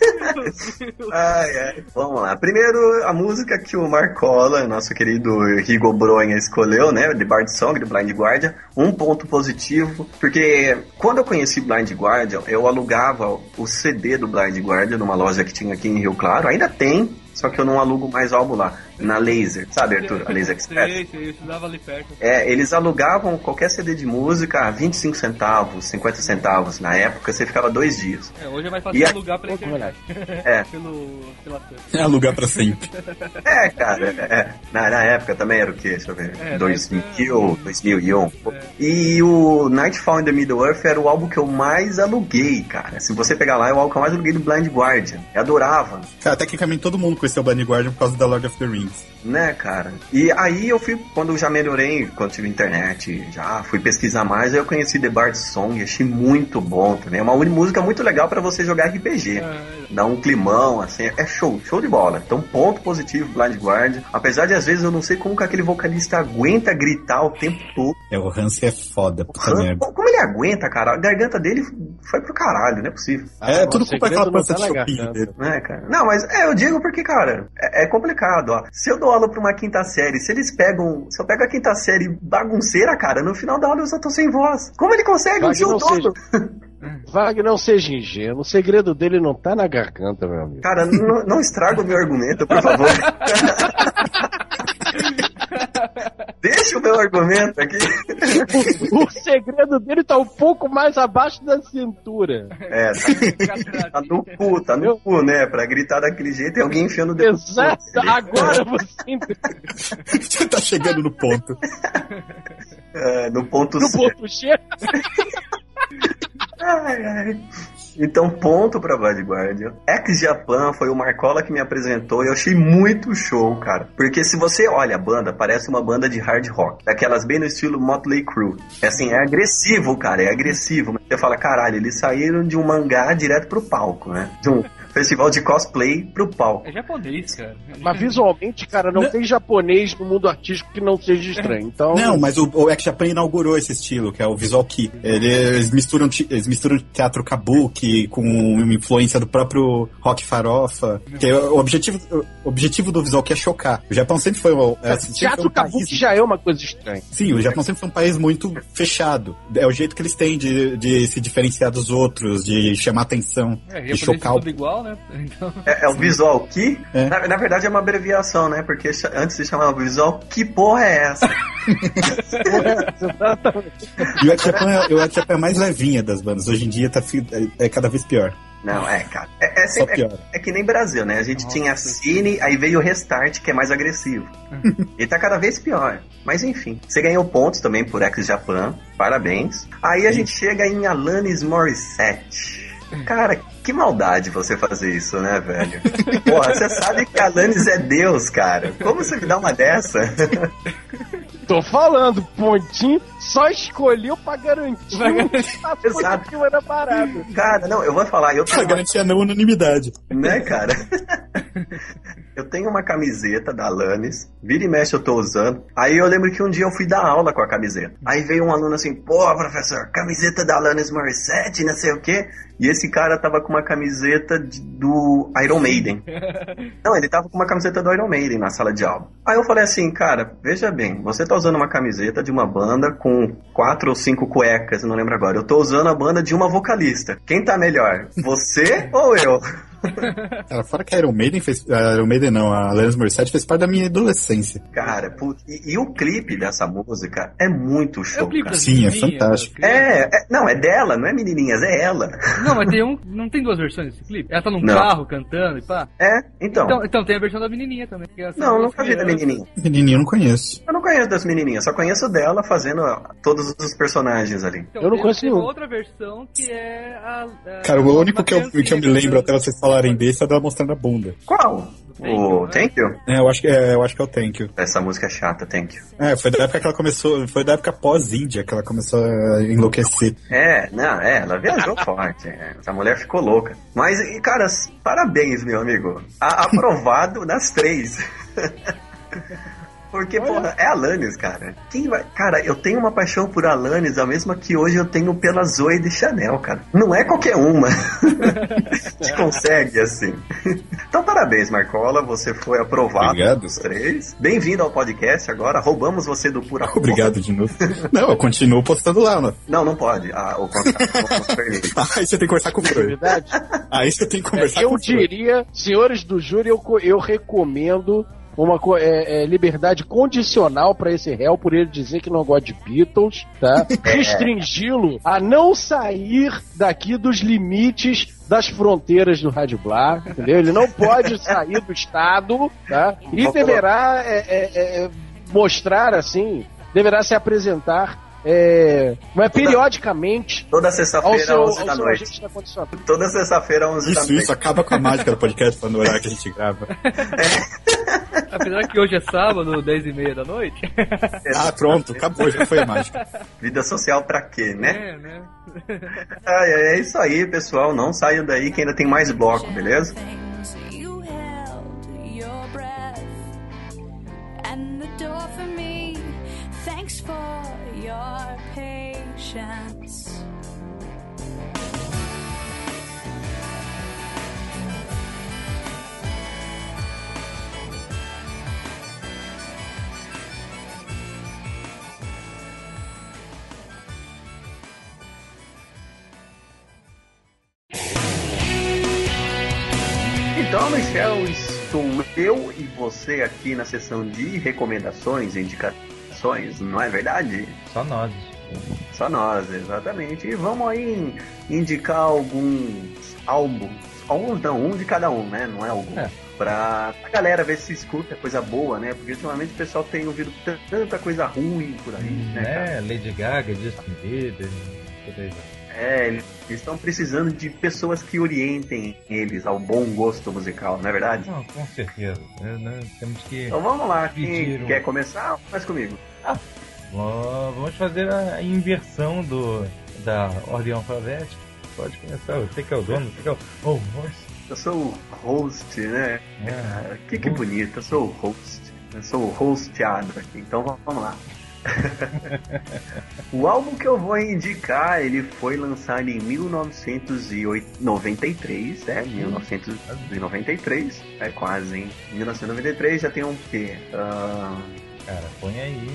Vamos lá. Primeiro, a música que o Marcola, nosso querido Rigo Bronha, escolheu, né? The Bard Song, do Blind Guardian. Um ponto positivo, porque quando eu conheci Blind Guardian, eu alugava o CD do Blind Guardian numa loja que tinha aqui em Rio Claro. Ainda tem, só que eu não alugo mais álbum lá. na Laser, sabe, Arthur? A Laser Express. Sei, eu estudava ali perto. Eles alugavam qualquer CD de música a 25 centavos, 50 centavos. Na época, você ficava 2 dias. Hoje é mais fácil alugar pela internet. Pela alugar pra sempre. Cara. Na época também era o quê? Deixa eu ver. 2001. E o Nightfall in the Middle-earth era o álbum que eu mais aluguei, cara. Se você pegar lá, é o álbum que eu mais aluguei do Blind Guardian. Eu adorava. Cara, tecnicamente todo mundo conheceu o Blind Guardian por causa da Lord of the Rings. Né, cara? E aí eu fui, quando eu já melhorei, quando tive internet, já fui pesquisar mais, aí eu conheci The Bard Song, achei muito bom também. É uma música muito legal pra você jogar RPG. Dá um climão, assim, é show de bola. Então, ponto positivo, Blind Guardian. Apesar de, às vezes, eu não sei como que aquele vocalista aguenta gritar o tempo todo. O Hansi é foda, puta merda. Como ele aguenta, cara? A garganta dele foi pro caralho, não é possível. Tudo culpa daquela pança de shopping dele. Cara? Não, mas eu digo porque, cara, é complicado, ó. Se eu dou aula pra uma quinta série, se eu pego a quinta série bagunceira, cara, no final da aula eu só tô sem voz. Como ele consegue o show todo? Wagner, não seja ingênuo. O segredo dele não tá na garganta, meu amigo. Cara, não estraga o meu argumento, por favor. Deixa o meu argumento aqui. O segredo dele tá um pouco mais abaixo da cintura. Tá no cu, né? Pra gritar daquele jeito e alguém enfiando o dedo. Exato, agora você entendeu. Você tá chegando no ponto. No ponto C. Então, ponto pra Blind Guardian. Ex-Japan foi o Marcola que me apresentou e eu achei muito show, cara. Porque se você olha a banda, parece uma banda de hard rock. Daquelas bem no estilo Motley Crue. É agressivo, cara, é agressivo. Mas você fala, caralho, eles saíram de um mangá direto pro palco, né? De um festival de cosplay pro palco. É japonês, cara. Mas visualmente, cara, não tem japonês no mundo artístico que não seja estranho. Então... Não, mas o Ex-Japan inaugurou esse estilo, que é o Visual Kei. Eles misturam teatro kabuki com uma influência do próprio rock farofa. Que o objetivo do Visual Kei é chocar. O Japão sempre foi teatro kabuki já é uma coisa estranha. Sim, o Japão sempre foi um país muito fechado. É o jeito que eles têm de se diferenciar dos outros, de chamar atenção, de chocar o... igual, né? Então... É o Visual Kei? Na verdade é uma abreviação, né? Porque antes se chamava Visual, que porra é essa? E o Ex-Japan é mais levinha das bandas. Hoje em dia é cada vez pior. Não, cara. É que nem Brasil, né? A gente tinha Cine, aí veio o Restart, que é mais agressivo. E tá cada vez pior. Mas enfim, você ganhou pontos também por Ex-Japan. Parabéns. Aí a gente chega em Alanis Morissette. Cara, que maldade você fazer isso, né, velho? Porra, você sabe que Alanis é Deus, cara. Como você me dá uma dessa? Tô falando, pontinho só escolheu pra garantir. Exato. Que era barato. Cara, não, eu vou falar. Pra garantir a não unanimidade. Né, cara? Eu tenho uma camiseta da Alanis, vira e mexe eu tô usando. Aí eu lembro que um dia eu fui dar aula com a camiseta. Aí veio um aluno assim, pô, professor, camiseta da Alanis Morissette, não sei o quê. E esse cara tava com uma camiseta do Iron Maiden. Não, ele tava com uma camiseta do Iron Maiden na sala de aula. Aí eu falei assim, cara, veja bem, você tá usando uma camiseta de uma banda com 4 ou 5 cuecas, não lembro agora. Eu tô usando a banda de uma vocalista. Quem tá melhor, você ou eu? Cara, fora que a Iron Maiden a Alanis Morissette fez parte da minha adolescência. Cara, e o clipe dessa música é muito show, cara. Sim, é fantástico. Não, é dela, não é menininhas, é ela. Não, mas não tem 2 versões desse clipe? Ela tá num carro cantando e pá? Então tem a versão da menininha também. Não, nunca vi da menininha. Menininha eu não conheço. Eu não conheço das menininhas, só conheço dela fazendo todos os personagens ali. Então, eu não conheço nenhum. outra versão que é a cara, o único que eu me lembro até vocês falarem desse é dela mostrando a bunda. Qual? O Thank You? Eu acho que é o Thank You. Essa música é chata, Thank You. Foi da época que ela começou, foi da época pós-Índia que ela começou a enlouquecer. Ela viajou forte. Essa mulher ficou louca. Mas, cara, parabéns, meu amigo. Aprovado nas 3. Porque, porra, é Alanis, cara. Quem vai... Cara, eu tenho uma paixão por Alanis, a mesma que hoje eu tenho pela Zoe de Chanel, cara. Não é qualquer uma que consegue, assim. Então, parabéns, Marcola. Você foi aprovado. Obrigado. Os 3. Bem-vindo ao podcast agora. Roubamos você do Pura Porra. Obrigado de novo. Não, eu continuo postando lá, mano. Não pode. O contrato não permite. Aí você tem que conversar com o Froio. Aí você tem que conversar com o Froio. Eu diria, senhores do júri, eu recomendo liberdade condicional pra esse réu por ele dizer que não gosta de Beatles, tá? Restringi-lo a não sair daqui dos limites das fronteiras do Rádio Blá, entendeu? Ele não pode sair do estado, tá? E deverá mostrar, assim, deverá se apresentar periodicamente toda sexta-feira, 11 da noite. agente da condição. Toda sexta-feira, 11 da noite. Isso acaba com a mágica do podcast no horário que a gente grava. Apesar que hoje é sábado, 10h30 da noite. Ah, pronto, acabou, já foi a mágica. Vida social pra quê, né? né? É isso aí, pessoal. Não saiam daí que ainda tem mais bloco, beleza? You held your breath and the door for me. Thanks for your patience. Então, Michel, estou eu e você aqui na sessão de recomendações e indicações, não é verdade? Só nós. Só nós, exatamente. E vamos aí indicar alguns álbuns. Alguns não, um de cada um, né? Não é algum. Pra galera ver se escuta coisa boa, né? Porque ultimamente o pessoal tem ouvido tanta coisa ruim por aí, né? Cara? Lady Gaga, Justin Bieber, tudo aí. Eles estão precisando de pessoas que orientem eles ao bom gosto musical, não é verdade? Não, com certeza. Temos que. Então vamos lá, quem quer começar? Faz comigo. Vamos fazer a inversão da ordem alfabética. Pode começar, você que é o dono, você que é o host. Eu sou o host, né? Que bonito, eu sou o host. Eu sou o hosteado aqui, então vamos lá. O álbum que eu vou indicar, ele foi lançado em 1993, 1993, é quase, hein? 1993 já tem um quê? Cara, põe aí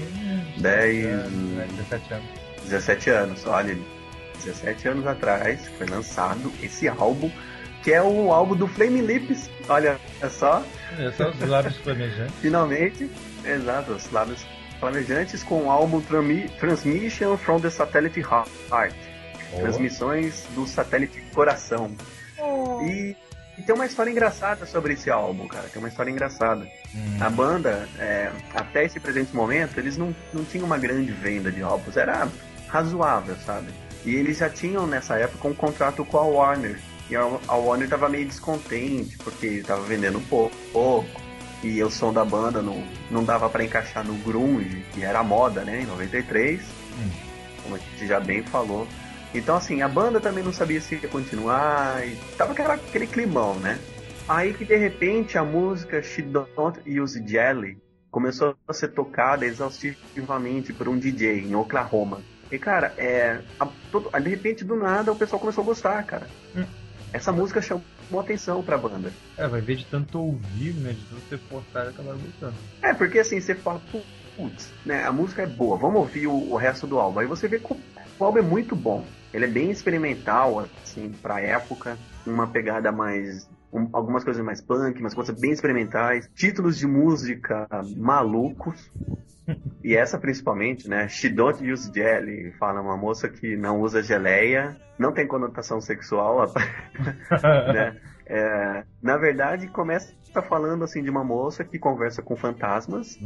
17 anos. 17 anos, olha, 17 anos atrás foi lançado esse álbum, que é o álbum do Flaming Lips, olha só. É só os lábios flamejantes. Finalmente, exato, os lábios flamejantes com o álbum Transmission from the Satellite Heart. Transmissões do satélite coração. E tem uma história engraçada sobre esse álbum, cara. Tem uma história engraçada. A banda, até esse presente momento, eles não tinham uma grande venda de álbuns. Era razoável, sabe? E eles já tinham, nessa época, um contrato com a Warner. E a Warner tava meio descontente, porque tava vendendo pouco. E o som da banda não dava pra encaixar no grunge, que era a moda, né, em 93, como a gente já bem falou. Então, assim, a banda também não sabia se ia continuar, e tava aquele climão, né? Aí que, de repente, a música She Don't Use Jelly começou a ser tocada exaustivamente por um DJ em Oklahoma. E, cara, de repente, do nada, o pessoal começou a gostar, cara. Essa música chamou atenção pra banda. Vai ver de tanto ouvir, né? De tanto ser forçado, acabar gostando. Porque assim, você fala, putz, né? A música é boa, vamos ouvir o resto do álbum. Aí você vê que o álbum é muito bom. Ele é bem experimental, assim, pra época. Uma pegada mais... algumas coisas mais punk, umas coisas bem experimentais. Títulos de música malucos. E essa principalmente, né? She Don't Use Jelly. Fala uma moça que não usa geleia. Não tem conotação sexual, né? Na verdade, começa falando assim de uma moça que conversa com fantasmas.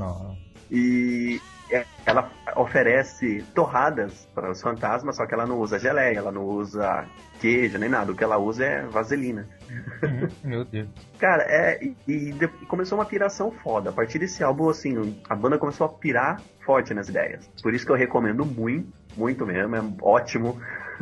E ela oferece torradas para os fantasmas, só que ela não usa geleia, ela não usa queijo nem nada. O que ela usa é vaselina. Meu Deus. Cara, e começou uma piração foda. A partir desse álbum, assim, a banda começou a pirar forte nas ideias. Por isso que eu recomendo muito mesmo, é ótimo.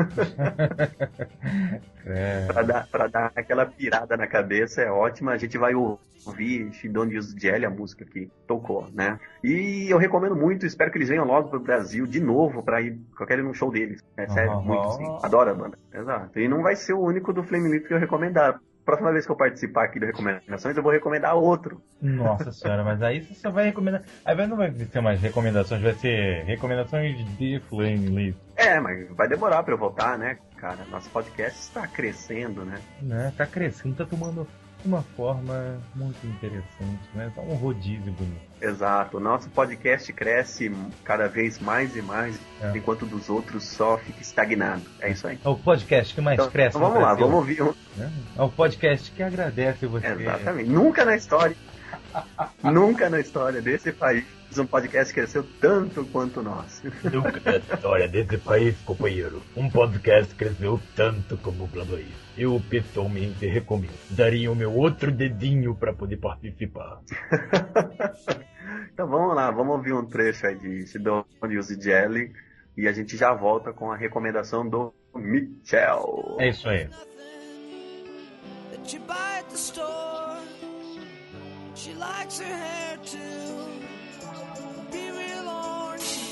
Pra dar aquela pirada na cabeça, é ótima. A gente vai ouvir She Don't Use Jelly, a música que tocou, né? E eu recomendo muito, espero que eles venham logo pro Brasil de novo pra ir. Eu quero ir num show deles. É sério, muito sim. Adoro a banda. Exato. E não vai ser o único do Flaming Lips que eu recomendar. Próxima vez que eu participar aqui de recomendações, eu vou recomendar outro. Nossa senhora, mas aí você só vai recomendar. Aí não vai ser mais recomendações, vai ser recomendações de Flaming Lips. Mas vai demorar pra eu voltar, né, cara? Nosso podcast está crescendo, né? Tá crescendo, tá tomando uma forma muito interessante, né? Tá um rodízio bonito. Exato, o nosso podcast cresce cada vez mais e mais, enquanto dos outros só fica estagnado. É isso aí. É o podcast que mais cresce. Então vamos lá, Brasil, vamos ouvir um. né? É o podcast que agradece você. Exatamente. Nunca na história desse país um podcast cresceu tanto quanto nós. Nunca na história desse país, companheiro, um podcast cresceu tanto como o Play. Eu pessoalmente recomendo. Daria o meu outro dedinho para poder participar. Então vamos lá, vamos ouvir um trecho aí de Sidon Use Jelly e a gente já volta com a recomendação do Michel. É isso aí. That you buy at the store. She likes her hair to be real orange.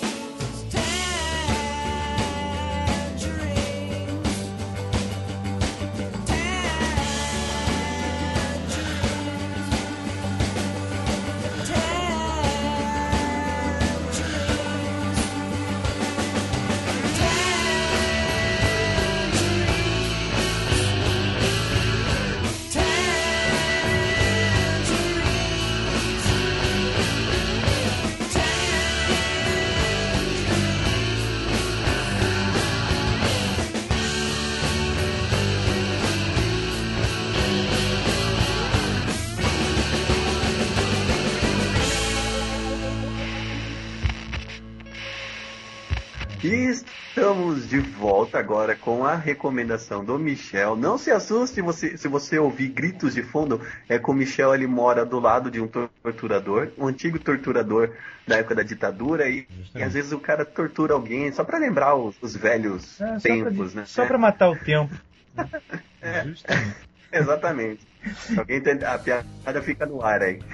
E estamos de volta agora com a recomendação do Michel. Não se assuste se você ouvir gritos de fundo, é que o Michel ele mora do lado de um torturador, um antigo torturador da época da ditadura, e às vezes o cara tortura alguém só para lembrar os velhos tempos, né? Só para matar o tempo. Justamente. Exatamente. Alguém entende, a piada fica no ar aí.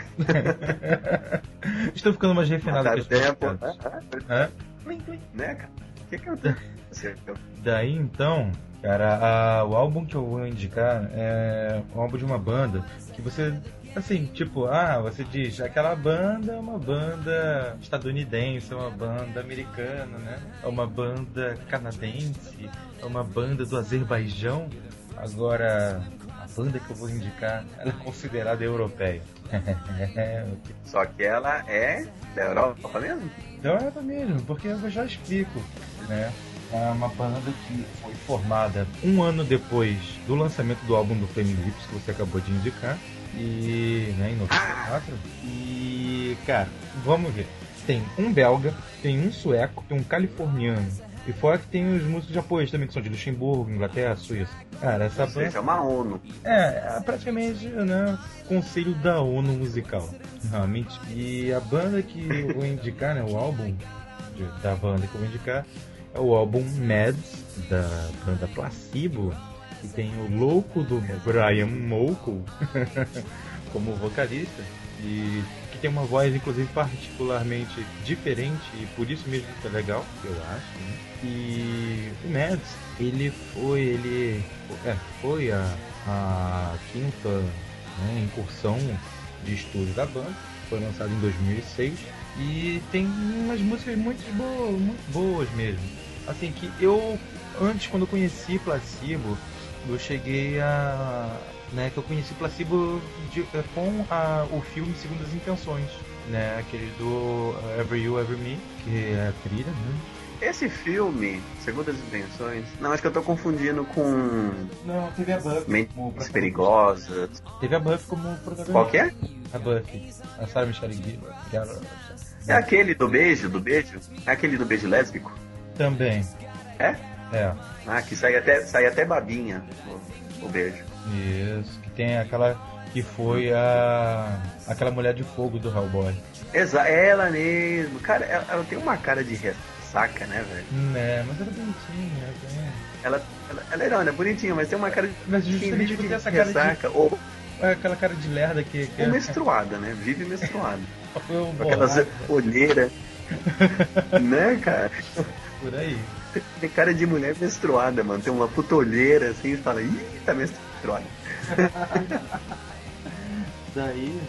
Estou ficando mais refinado que as tempo. Né, cara? O que aconteceu? Daí então, cara, o álbum que eu vou indicar é um álbum de uma banda que você, assim, tipo, você diz, aquela banda é uma banda estadunidense, é uma banda americana, né? É uma banda canadense, é uma banda do Azerbaijão. Agora, a banda que eu vou indicar, ela é considerada europeia. Só que ela é da Europa mesmo? Da Europa mesmo, porque eu já explico, né? É uma banda que foi formada um ano depois do lançamento do álbum do Flaming Lips, que você acabou de indicar, e, né, em 94. E, cara, vamos ver. Tem um belga, tem um sueco, tem um californiano. E fora que tem os músicos de apoio também, que são de Luxemburgo, Inglaterra, Suíça. Cara, essa banda... é uma ONU. É praticamente, né, conselho da ONU musical. Realmente. E a banda que eu vou indicar, né, o álbum da banda que eu vou indicar, é o álbum Mads, da banda Placebo, que tem o louco do Brian Molko como vocalista, e que tem uma voz, inclusive, particularmente diferente, e por isso mesmo que é legal, eu acho, né? E o Mads, ele foi a quinta, né, incursão de estúdio da banda, foi lançado em 2006, e tem umas músicas muito boas mesmo. Assim, que eu, antes, quando eu conheci Placebo, eu cheguei a... né, que eu conheci Placebo com o filme Segundas Intenções, né, aquele do Ever You, Ever Me, que é a trilha, né? Esse filme, Segundas Intenções... Não, acho que eu tô confundindo com... Não, teve a Buffy. Mentes Perigosas. Teve a Buffy como protagonista. Qual que é? A Buffy. A Sarah Michelle Gellar. É aquele do beijo? É aquele do beijo lésbico? Também. É? É. Ah, que sai até babinha o beijo. Isso, que tem aquela... que foi aquela mulher de fogo do Hellboy. Ela mesmo. Cara, ela tem uma cara de ressaca, né, velho? Né, mas ela é bonitinha, né? Ela é bonitinha, mas tem uma cara de... Mas justamente por ter essa cara ressaca, de... ou aquela cara de lerda que ou menstruada, né? Vive menstruada. Com aquelas olheiras. Né, cara? Por aí. Tem cara de mulher menstruada, mano. Tem uma puta olheira assim e fala, ih, tá menstruada. Daí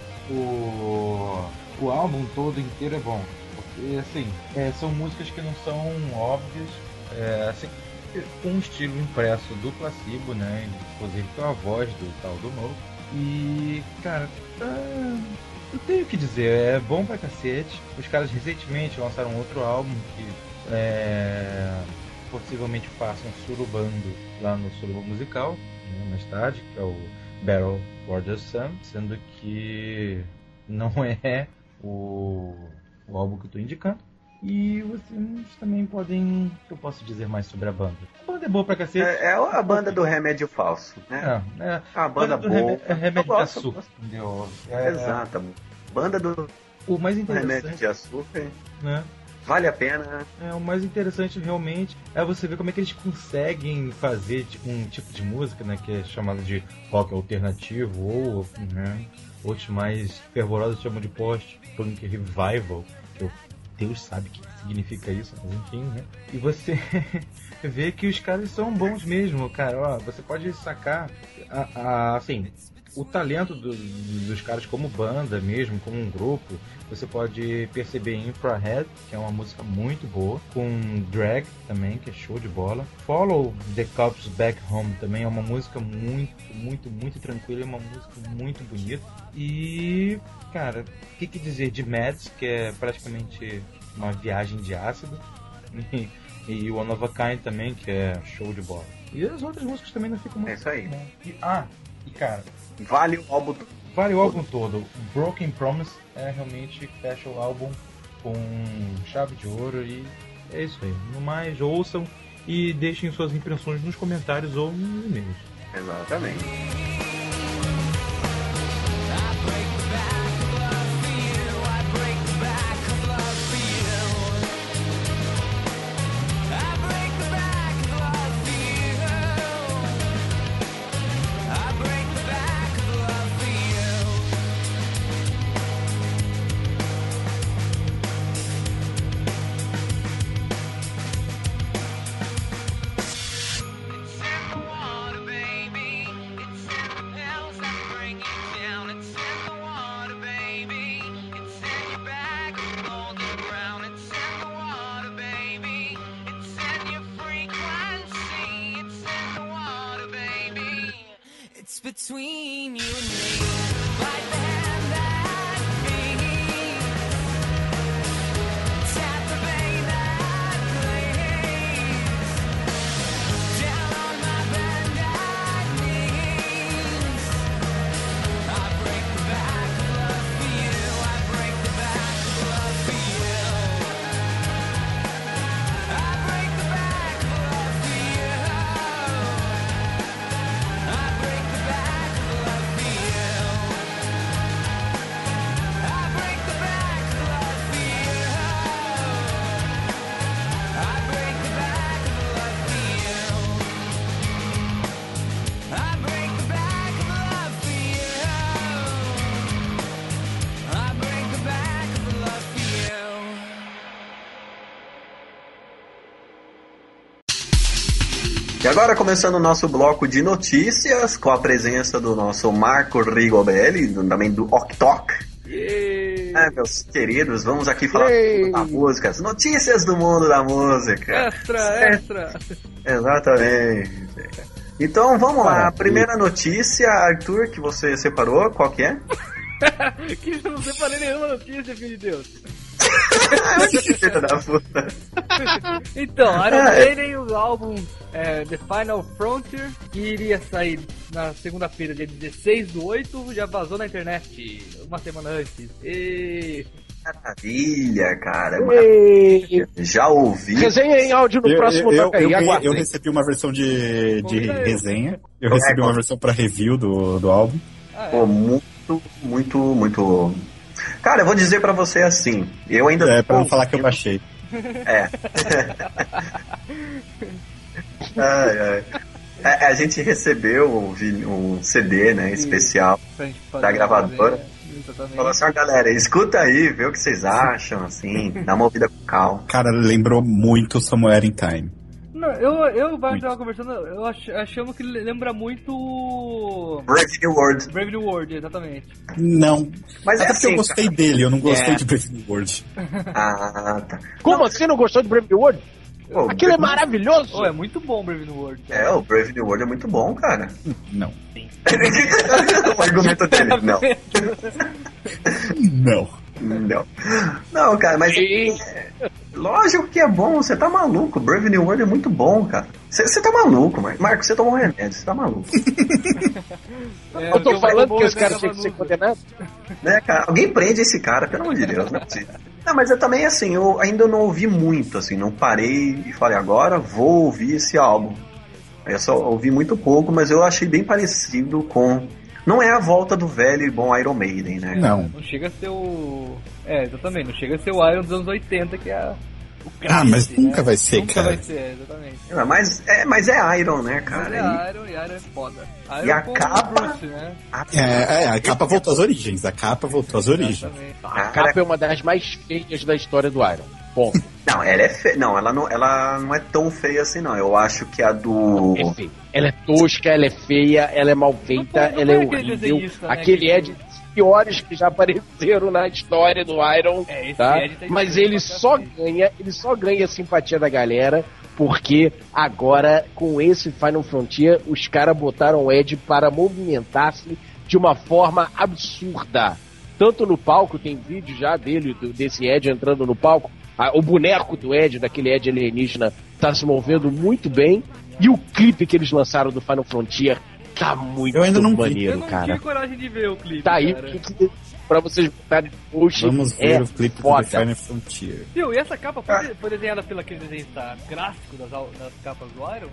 o álbum todo inteiro é bom. Porque assim, são músicas que não são óbvias, assim, com um estilo impresso do Placebo, né? Inclusive com a voz do tal do Mo. E, cara, não tenho o que dizer, é bom pra cacete. Os caras recentemente lançaram outro álbum que possivelmente façam surubando lá no Suruba Musical, né, mais tarde, que é o Battle for the Sun, sendo que não é o álbum que eu tô indicando. E vocês também podem... O que eu posso dizer mais sobre a banda? A banda é boa pra cacete. É a banda do Remédio Falso, né? É a banda boa. Remédio de Açúcar, entendeu? Exato. Banda do o mais Remédio interessante, de Açúcar, né? Vale a pena. O mais interessante realmente é você ver como é que eles conseguem fazer um tipo de música, né, que é chamado de rock alternativo, ou, né, outros mais fervorosos chamam de post-punk revival, que Deus sabe o que significa isso, mas enfim, né? E você vê que os caras são bons mesmo, cara. Ó, você pode sacar assim, o talento dos caras como banda mesmo, como um grupo. Você pode perceber em Infrared, que é uma música muito boa, com Drag também, que é show de bola. Follow the Cops Back Home também é uma música muito, muito, muito tranquila, é uma música muito bonita. E, cara, o que dizer de Mads, que é praticamente uma viagem de ácido, e One of a Kind também, que é show de bola. E as outras músicas também não ficam muito... É isso aí. Né? E cara... Vale o álbum todo. Broken Promise realmente fecha o álbum com chave de ouro e é isso aí. No mais, ouçam e deixem suas impressões nos comentários ou nos e-mails. Exatamente. Between you and me, like the hand that feeds, tap the vein that bleeds, down on my bended knees. I break the back of love for you. I break the back of love for you. I break the back of love for you. I break the back. E agora começando o nosso bloco de notícias, com a presença do nosso Marco Rigobelli, também do Ok-Tok. Meus queridos, vamos aqui falar da música, as notícias do mundo da música. Extra! Exatamente. Então vamos lá, a primeira notícia, Arthur, que você separou, qual que é? Que eu não separei nenhuma notícia, filho de Deus. Filho da puta. Então, Iron Maiden, o álbum The Final Frontier, que iria sair na segunda-feira, dia 16/8, já vazou na internet uma semana antes. Maravilha, cara. Maravilha. Já ouvi. Resenha em áudio no próximo bloco aí. Eu recebi uma versão de resenha. Eu recebi uma versão pra review do álbum. Pô, muito. Cara, eu vou dizer pra você assim. Eu ainda. Pra não falar que eu baixei. A gente recebeu um CD, né, especial da gravadora. Falou assim, galera, escuta aí, vê o que vocês acham, assim, dá uma ouvida com calma. Cara, lembrou muito Somewhere in Time. Não, eu tava conversando, achamos que lembra muito Brave New World. Brave New World, exatamente. Não, mas até porque eu gostei dele, eu não gostei de Brave New World. Ah, tá. Como assim não gostou de Brave New World? Pô, Aquilo é maravilhoso! Oh, é muito bom o Brave New World. Cara. É, o Brave New World é muito bom, cara. Não. O argumento dele, não. Não. Não. Não, cara, mas... Lógico que é bom, você tá maluco. Brave New World é muito bom, cara. Você tá maluco, Marco, você tomou um remédio, você tá maluco. Eu tô falando que esse cara tinha que ser condenado. Né, cara? Alguém prende esse cara, pelo amor de Deus, não é possível. Não, mas eu também, assim, eu ainda não ouvi muito, assim, não parei e falei, agora vou ouvir esse álbum. Eu só ouvi muito pouco, mas eu achei bem parecido com... Não é a volta do velho e bom Iron Maiden, né? Não. Não chega a ser o... exatamente, não chega a ser o Iron dos anos 80, que é o clássico, mas nunca vai ser, nunca cara. Nunca vai ser, exatamente. Mas é Iron, né, cara? Mas é Iron, e Iron é foda. Iron e a com capa... o Bruce, né? A capa voltou às origens. A capa voltou às origens. Exatamente. A capa é uma das mais feias da história do Iron. Bom. Não, ela é feia. Não, ela não é tão feia assim, não. Eu acho que a do... É feia. Ela é tosca, ela é feia, ela é mal feita, ela é horrível. Aquele Ed piores que já apareceram na história do Iron, tá? Mas ele só ganha a simpatia da galera porque agora com esse Final Frontier os caras botaram o Ed para movimentar-se de uma forma absurda. Tanto no palco, tem vídeo já desse Ed entrando no palco, o boneco do Ed, daquele Ed alienígena, tá se movendo muito bem, e o clipe que eles lançaram do Final Frontier tá muito maneiro, cara. Eu não tive coragem de ver o clipe. Tá aí, pra vocês botarem hoje. Vamos ver o clipe foda. do Final Frontier. Viu, e essa capa foi desenhada pelo aquele desenhista gráfico das capas do Iron?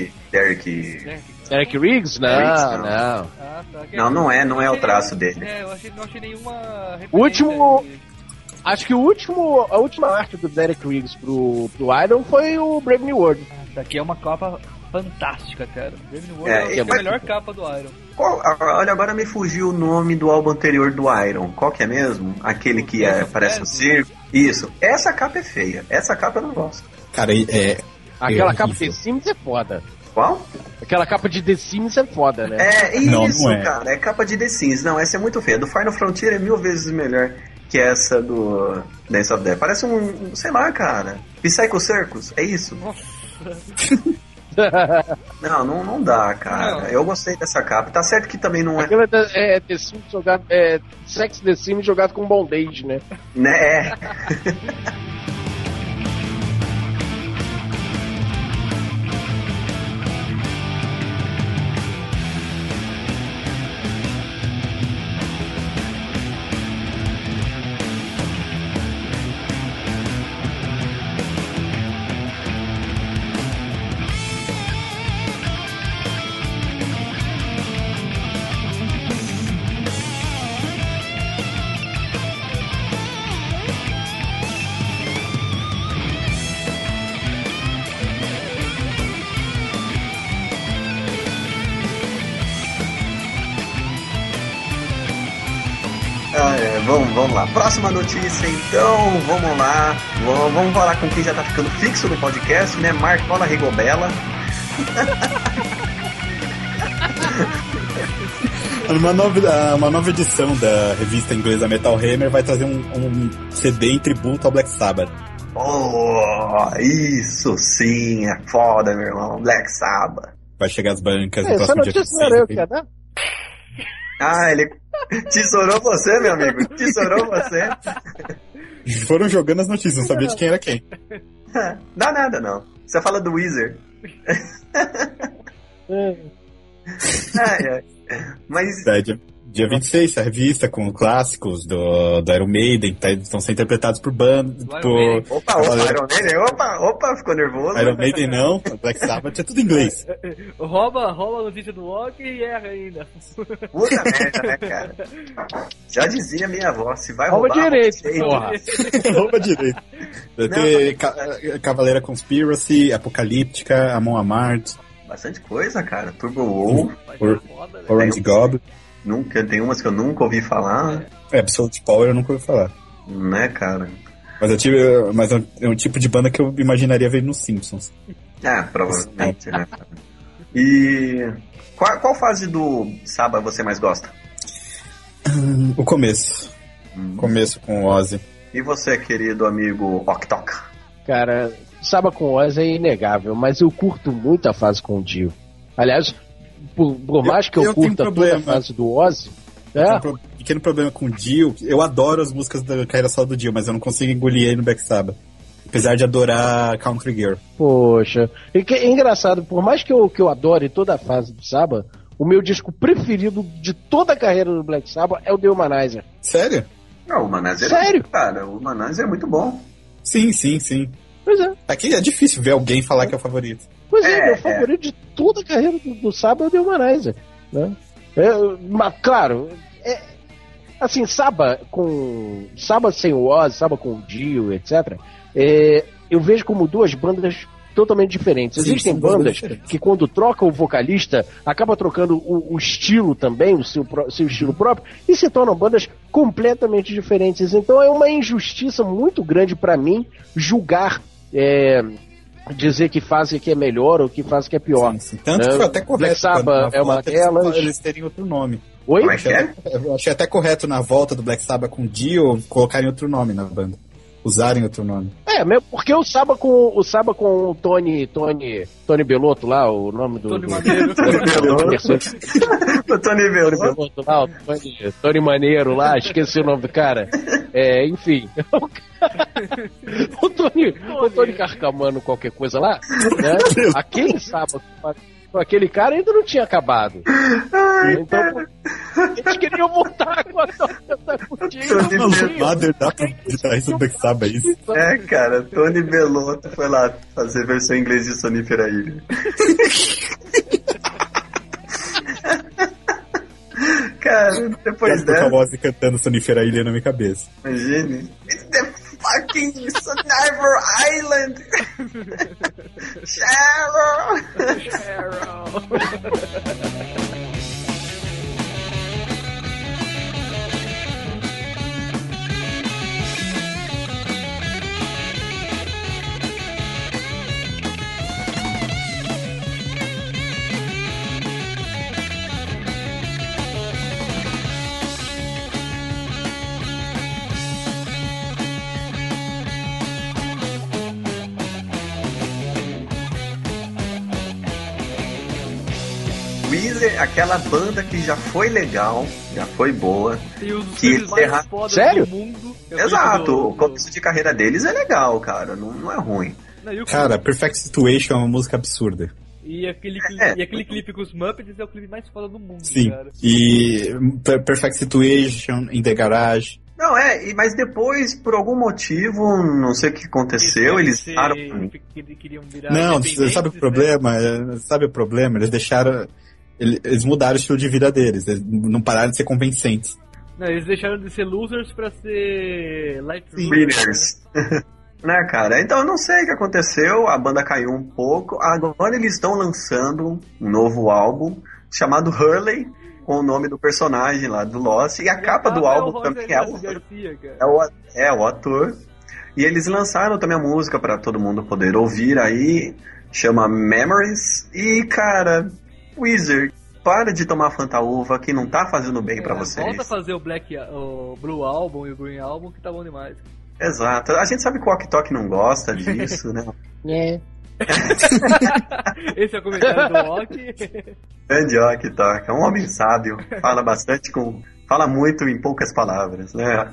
Derek Riggs? Não. Ah, tá. Não é o traço dele. Eu não achei nenhuma referência. O último... Acho que a última arte do Derek Riggs pro Iron foi o Brave New World. Daqui é uma capa fantástica, cara. Brave New World é a melhor capa do Iron. Olha, agora me fugiu o nome do álbum anterior do Iron. Qual que é mesmo? Aquele que parece um circo. Isso. Essa capa é feia. Essa capa eu não gosto. Cara, aquela capa de The Sims é foda. Qual? Aquela capa de The Sims é foda, né? É isso, não é. Cara. É capa de The Sims. Não, essa é muito feia. Do Final Frontier é 1000 vezes melhor que essa do Dance of Death. Parece sei lá, cara. Psycho Circus, é isso? Não dá, cara. Eu gostei dessa capa. Tá certo que também não é... Aquilo é The Sims jogado... Sex The Sims jogado com bondage, né? Né? Vamos lá. Próxima notícia, então, vamos lá. Vamos falar com quem já tá ficando fixo no podcast, né? Marcola Rigobella. Uma nova edição da revista inglesa Metal Hammer vai trazer um CD em tributo ao Black Sabbath. Oh, isso sim, é foda, meu irmão. Black Sabbath. Vai chegar as bancas no Essa próximo dia notícia não era eu que ia dar? Ele tesourou você, meu amigo. Tesourou você. Foram jogando as notícias, não sabia de quem era quem. Dá nada, não. Você fala do Weezer. Mas... Dia 26, a revista com clássicos do Iron Maiden, estão sendo interpretados por bandas. Opa, Iron Maiden, opa, ficou nervoso. Iron Maiden não, Black Sabbath é tudo em inglês. Rouba a notícia do Loki e erra ainda. Puta merda, né, cara? Já dizia minha avó, se vai rouba roubar... direito, porra. Rouba direito. Vai ter Cavaleira Conspiracy, Apocalíptica, Amon Amarth. Bastante coisa, cara. Turbo Wolf. Orange Goblin. Tem umas que eu nunca ouvi falar. Absolute Power eu nunca ouvi falar. Né, cara? Mas é um tipo de banda que eu imaginaria ver nos Simpsons. Provavelmente, né? E qual fase do Saba você mais gosta? O começo. Começo com o Ozzy. E você, querido amigo Oktok? Cara, Saba com Ozzy é inegável, mas eu curto muito a fase com o Dio. Aliás, por mais que eu curta toda a fase do Ozzy, um pequeno problema com o Dio. Eu adoro as músicas da carreira solo do Dio, mas eu não consigo engolir ele no Black Sabbath. Apesar de adorar Country Girl. Poxa, é engraçado, por mais que eu adore toda a fase do Sabbath, o meu disco preferido de toda a carreira do Black Sabbath é o The Humanizer. Sério? Não, o Humanizer Sério? Cara, o Humanizer é muito bom. Sim. Pois é. Aqui é difícil ver alguém falar que é o favorito. Pois é, meu favorito de toda a carreira do Sabbath é o The Humanizer, né? Mas, claro, assim, Sabbath sem o Ozzy, Sabbath com o Dio, etc., eu vejo como duas bandas totalmente diferentes. Existem bandas que quando troca o vocalista, acaba trocando o estilo também, o seu estilo próprio, e se tornam bandas completamente diferentes. Então é uma injustiça muito grande pra mim julgar, dizer que fase que é melhor ou que fase que é pior. Sim. Tanto que foi até correto. Black Sabbath é uma delas. Eles terem outro nome. Oi? Eu achei até correto na volta do Black Sabbath com o Dio colocarem outro nome na banda. Usarem outro nome. Mesmo porque o Sabbath com o Tony Bellotto lá, o nome do... Tony Maneiro. O Tony Bellotto lá, o Tony Maneiro lá, esqueci o nome do cara. Enfim. O Tony Carcamano, qualquer coisa lá, né? Aquele Sabbath com aquele cara ainda não tinha acabado. Então, eles queriam montar com a toca contigo. Dá pra guitarrista do Black Sabbath, é isso? Cara, Tony Bellotto foi lá fazer versão em inglês de Sonífera Ilha. Cara, depois dessa... Eu tô cantando Sonífera Ilha na minha cabeça. Imagine. It's the fucking Survivor Island! Cheryl! Weezer, aquela banda que já foi legal, já foi boa. E um dos que mais fodas Sério? do mundo. Exato, o começo de carreira deles é legal, cara, não é ruim. Cara, Perfect Situation é uma música absurda. E aquele clipe com os Muppets é o clipe mais foda do mundo, Sim. cara. E Perfect Situation, In The Garage. Não, mas depois, por algum motivo, não sei o que aconteceu, eles queriam virar Não, sabe o problema? Sabe o problema? Eles mudaram o estilo de vida deles, eles não pararam de ser convincentes. Não, eles deixaram de ser losers pra ser light winners. Né, cara? Então eu não sei o que aconteceu, a banda caiu um pouco, agora eles estão lançando um novo álbum chamado Hurley, com o nome do personagem lá do Lost, e a capa do álbum também é o ator. E eles lançaram também a música pra todo mundo poder ouvir aí, chama Memories, e cara, Weezer, para de tomar Fantaúva que não tá fazendo bem pra vocês. Volta a fazer o Blue Album e o Green Album que tá bom demais. Exato, a gente sabe que o Ok Tok não gosta disso, né? Esse é o comentário do Ok. Grande Ok Tok, é um homem sábio, fala muito em poucas palavras, né?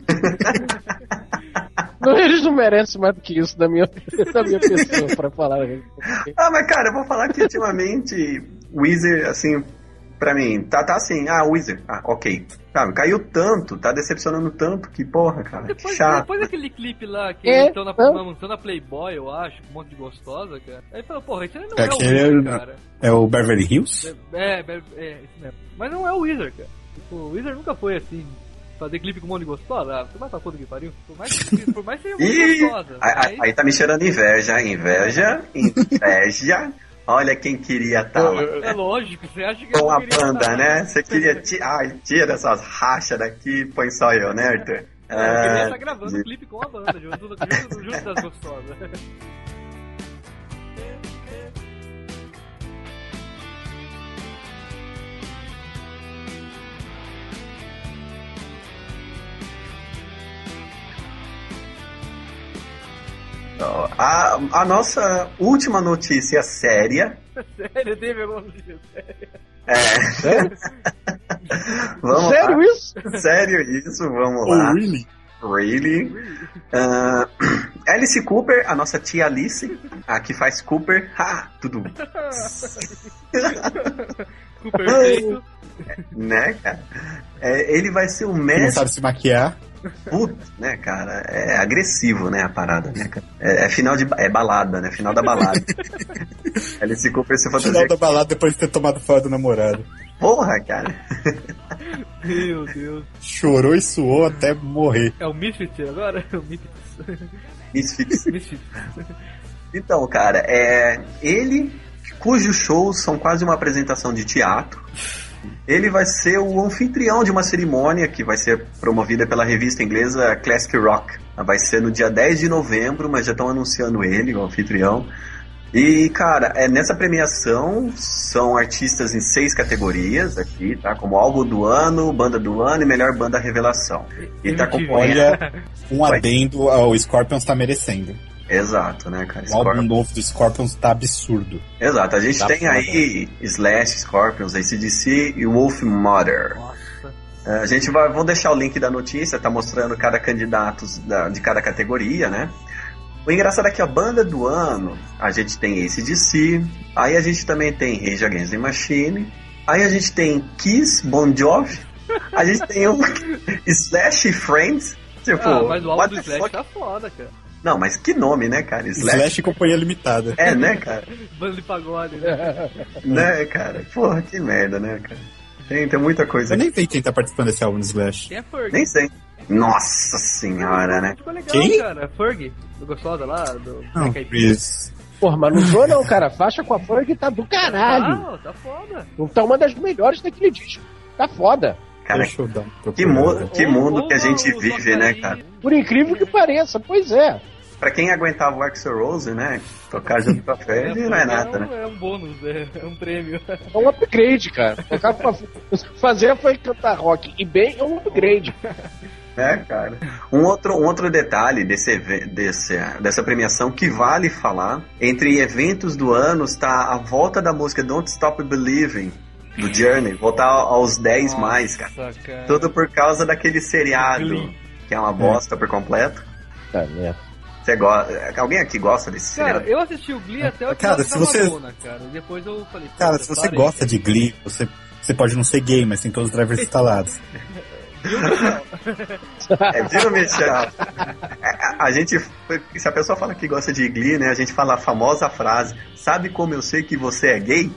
Não, eles não merecem mais do que isso da minha pessoa pra falar. Mas cara, eu vou falar que ultimamente Weezer, assim, pra mim, tá assim, Weezer, ok. Sabe, caiu tanto, tá decepcionando tanto que, porra, cara, chato. Depois daquele clipe lá que eles estão na Playboy, eu acho, com um monte de gostosa, cara. Aí falou, porra, isso não é o Weezer, cara. É o Beverly Hills? É, isso mesmo. Mas não é o Weezer, cara. Tipo, o Weezer nunca foi assim, fazer clipe com um monte de gostosa. Você vai pra puta que pariu. Por mais que seja um monte de gostosa. Aí tá me cheirando inveja. Olha quem queria estar lá. É lógico, você acha que com a banda, né? Você queria tira essas rachas daqui, põe só eu, né, Arthur? Eu queria estar gravando um clipe com a banda, junto das gostosas. A nossa última notícia séria. Sério, teve alguma notícia séria? Sério? Vamos Sério lá. isso? Sério isso, vamos lá. Really? Alice Cooper, a nossa tia Alice, a que faz Cooper. Tudo. Cooper feito. Né, cara? Ele vai ser o Não mestre. sabe se maquiar. Puta, né, cara? É agressivo, né, a parada, né, cara? É final de... É balada, né? Final da balada. Alice Cooper se fantasia... Final da balada depois de ter tomado fora do namorado. Porra, cara. Meu Deus. Chorou e suou até morrer. É o Misfit agora? É o Misfits. Misfit. Então, cara, ele, cujos shows são quase uma apresentação de teatro, ele vai ser o anfitrião de uma cerimônia que vai ser promovida pela revista inglesa Classic Rock. Vai ser no dia 10 de novembro, mas já estão anunciando ele, o anfitrião. E, cara, nessa premiação são artistas em 6 categorias aqui, tá? Como álbum do ano, banda do ano e melhor banda revelação. E tá acompanhando... Olha, um adendo ao Scorpions tá merecendo. Exato, né, cara? O álbum novo do Scorpions tá absurdo. Exato, a gente Tá tem foda. aí Slash, Scorpions, AC/DC e Wolf Mother. A gente vou deixar o link da notícia, tá mostrando cada candidato de cada categoria, né? O engraçado é que a banda do ano, a gente tem AC/DC, aí a gente também tem Rage Against the Machine, aí a gente tem Kiss, Bon Jovi, a gente tem o Slash e Friends. Tipo, mas o álbum what do the Slash fuck? tá foda, cara. Não, mas que nome, né, cara? Slash e Companhia Limitada. Né, cara? Banda de pagode, né? Né, cara? Porra, que merda, né, cara? Tem muita coisa Eu aqui. nem sei quem tá participando desse álbum do Slash. Quem é Ferg? Nem sei. Nossa senhora, né? Ficou legal, Quem? cara. Ferg, do Gostosa lá, do Não, Black Eyed Peas. Chris. Porra, mas não zoa não, cara. Faixa com a Ferg tá do caralho. Ah, tá foda. Não tá uma das melhores daquele disco. Tá foda. Cara, Deixa eu dar uma que mundo Ou que a gente o vive, né, Tocaí. cara? Por incrível que pareça, pois é. Pra quem aguentava o Axl Rose, né? Tocar junto com a Fred não é nada, né? É um bônus, é um prêmio. É um upgrade, cara. Tocar pra fazer foi cantar rock e bem é um upgrade. É, cara. Um outro detalhe dessa premiação que vale falar, entre eventos do ano está a volta da música Don't Stop Believing, do Journey, voltar aos 10 mais, cara. Cara. Tudo por causa daquele seriado, Glee. que é uma bosta por completo. Tá merda. Você alguém aqui gosta desse Cara, seriado? eu assisti o Glee até o Cara, episódio se da você- Madonna, cara. E depois eu falei... Cara, puta, se você parei. gosta de Glee, você pode não ser gay, mas tem todos os drivers instalados. Viu, Michel? A gente, se a pessoa fala que gosta de Glee, né? A gente fala a famosa frase: sabe como eu sei que você é gay?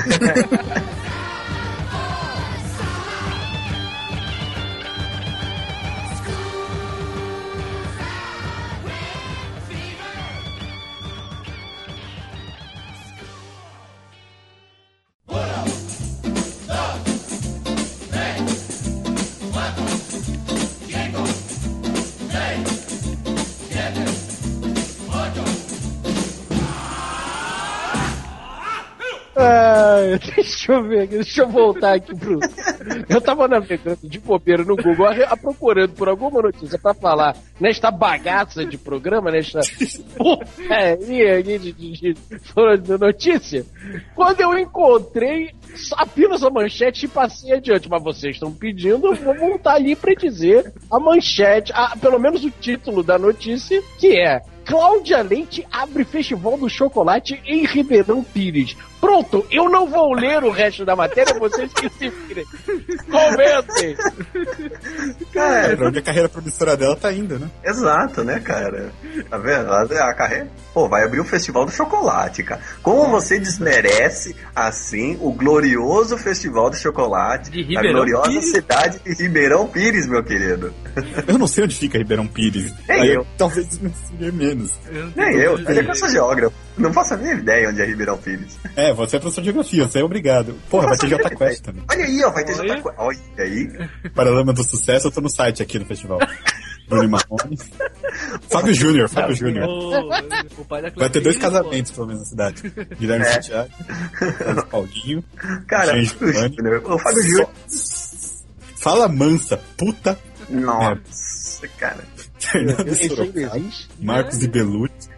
Deixa eu ver aqui, deixa eu voltar aqui pro. Eu tava navegando de bobeira no Google, procurando por alguma notícia pra falar nesta bagaça de programa, nesta porcaria aqui de notícia. Quando eu encontrei apenas a manchete e passei adiante, mas vocês estão pedindo, eu vou voltar ali pra dizer a manchete, pelo menos o título da notícia, que é: Cláudia Leite abre Festival do Chocolate em Ribeirão Pires. Pronto, eu não vou ler o resto da matéria, vocês que se virem. Comentem. Cara, Pra onde a carreira promissora dela tá indo, né? exato, né, cara? Tá vendo? A carreira. Pô, vai abrir o Festival do Chocolate, cara. Como você desmerece, assim, o glorioso Festival do Chocolate De da Ribeirão gloriosa Pires? cidade de Ribeirão Pires, meu querido. Eu não sei onde fica Ribeirão Pires. Nem Aí eu. talvez me siga menos. Nem eu. Olha que eu sou geógrafo. Não faço a minha ideia onde é Ribeirão Pires. É, você é professor de geografia, você é obrigado. Porra, vai ter Jota Quest também. Olha aí, ó, vai ter Olha. Jota Quest. Olha aí. Paralama do Sucesso, eu tô no site aqui no festival. Bruno Marrone. Fábio Júnior. O pai da Vai ter 2 Cleopatra, casamentos, pelo menos, na cidade. Guilherme É. Santiago, Carlos Paulinho. Cara, Gente, o Fábio Júnior. Fala mansa, puta. Nossa, cara. Fernando Esse ainda Sorocaba, existe? Marcos e Belucci.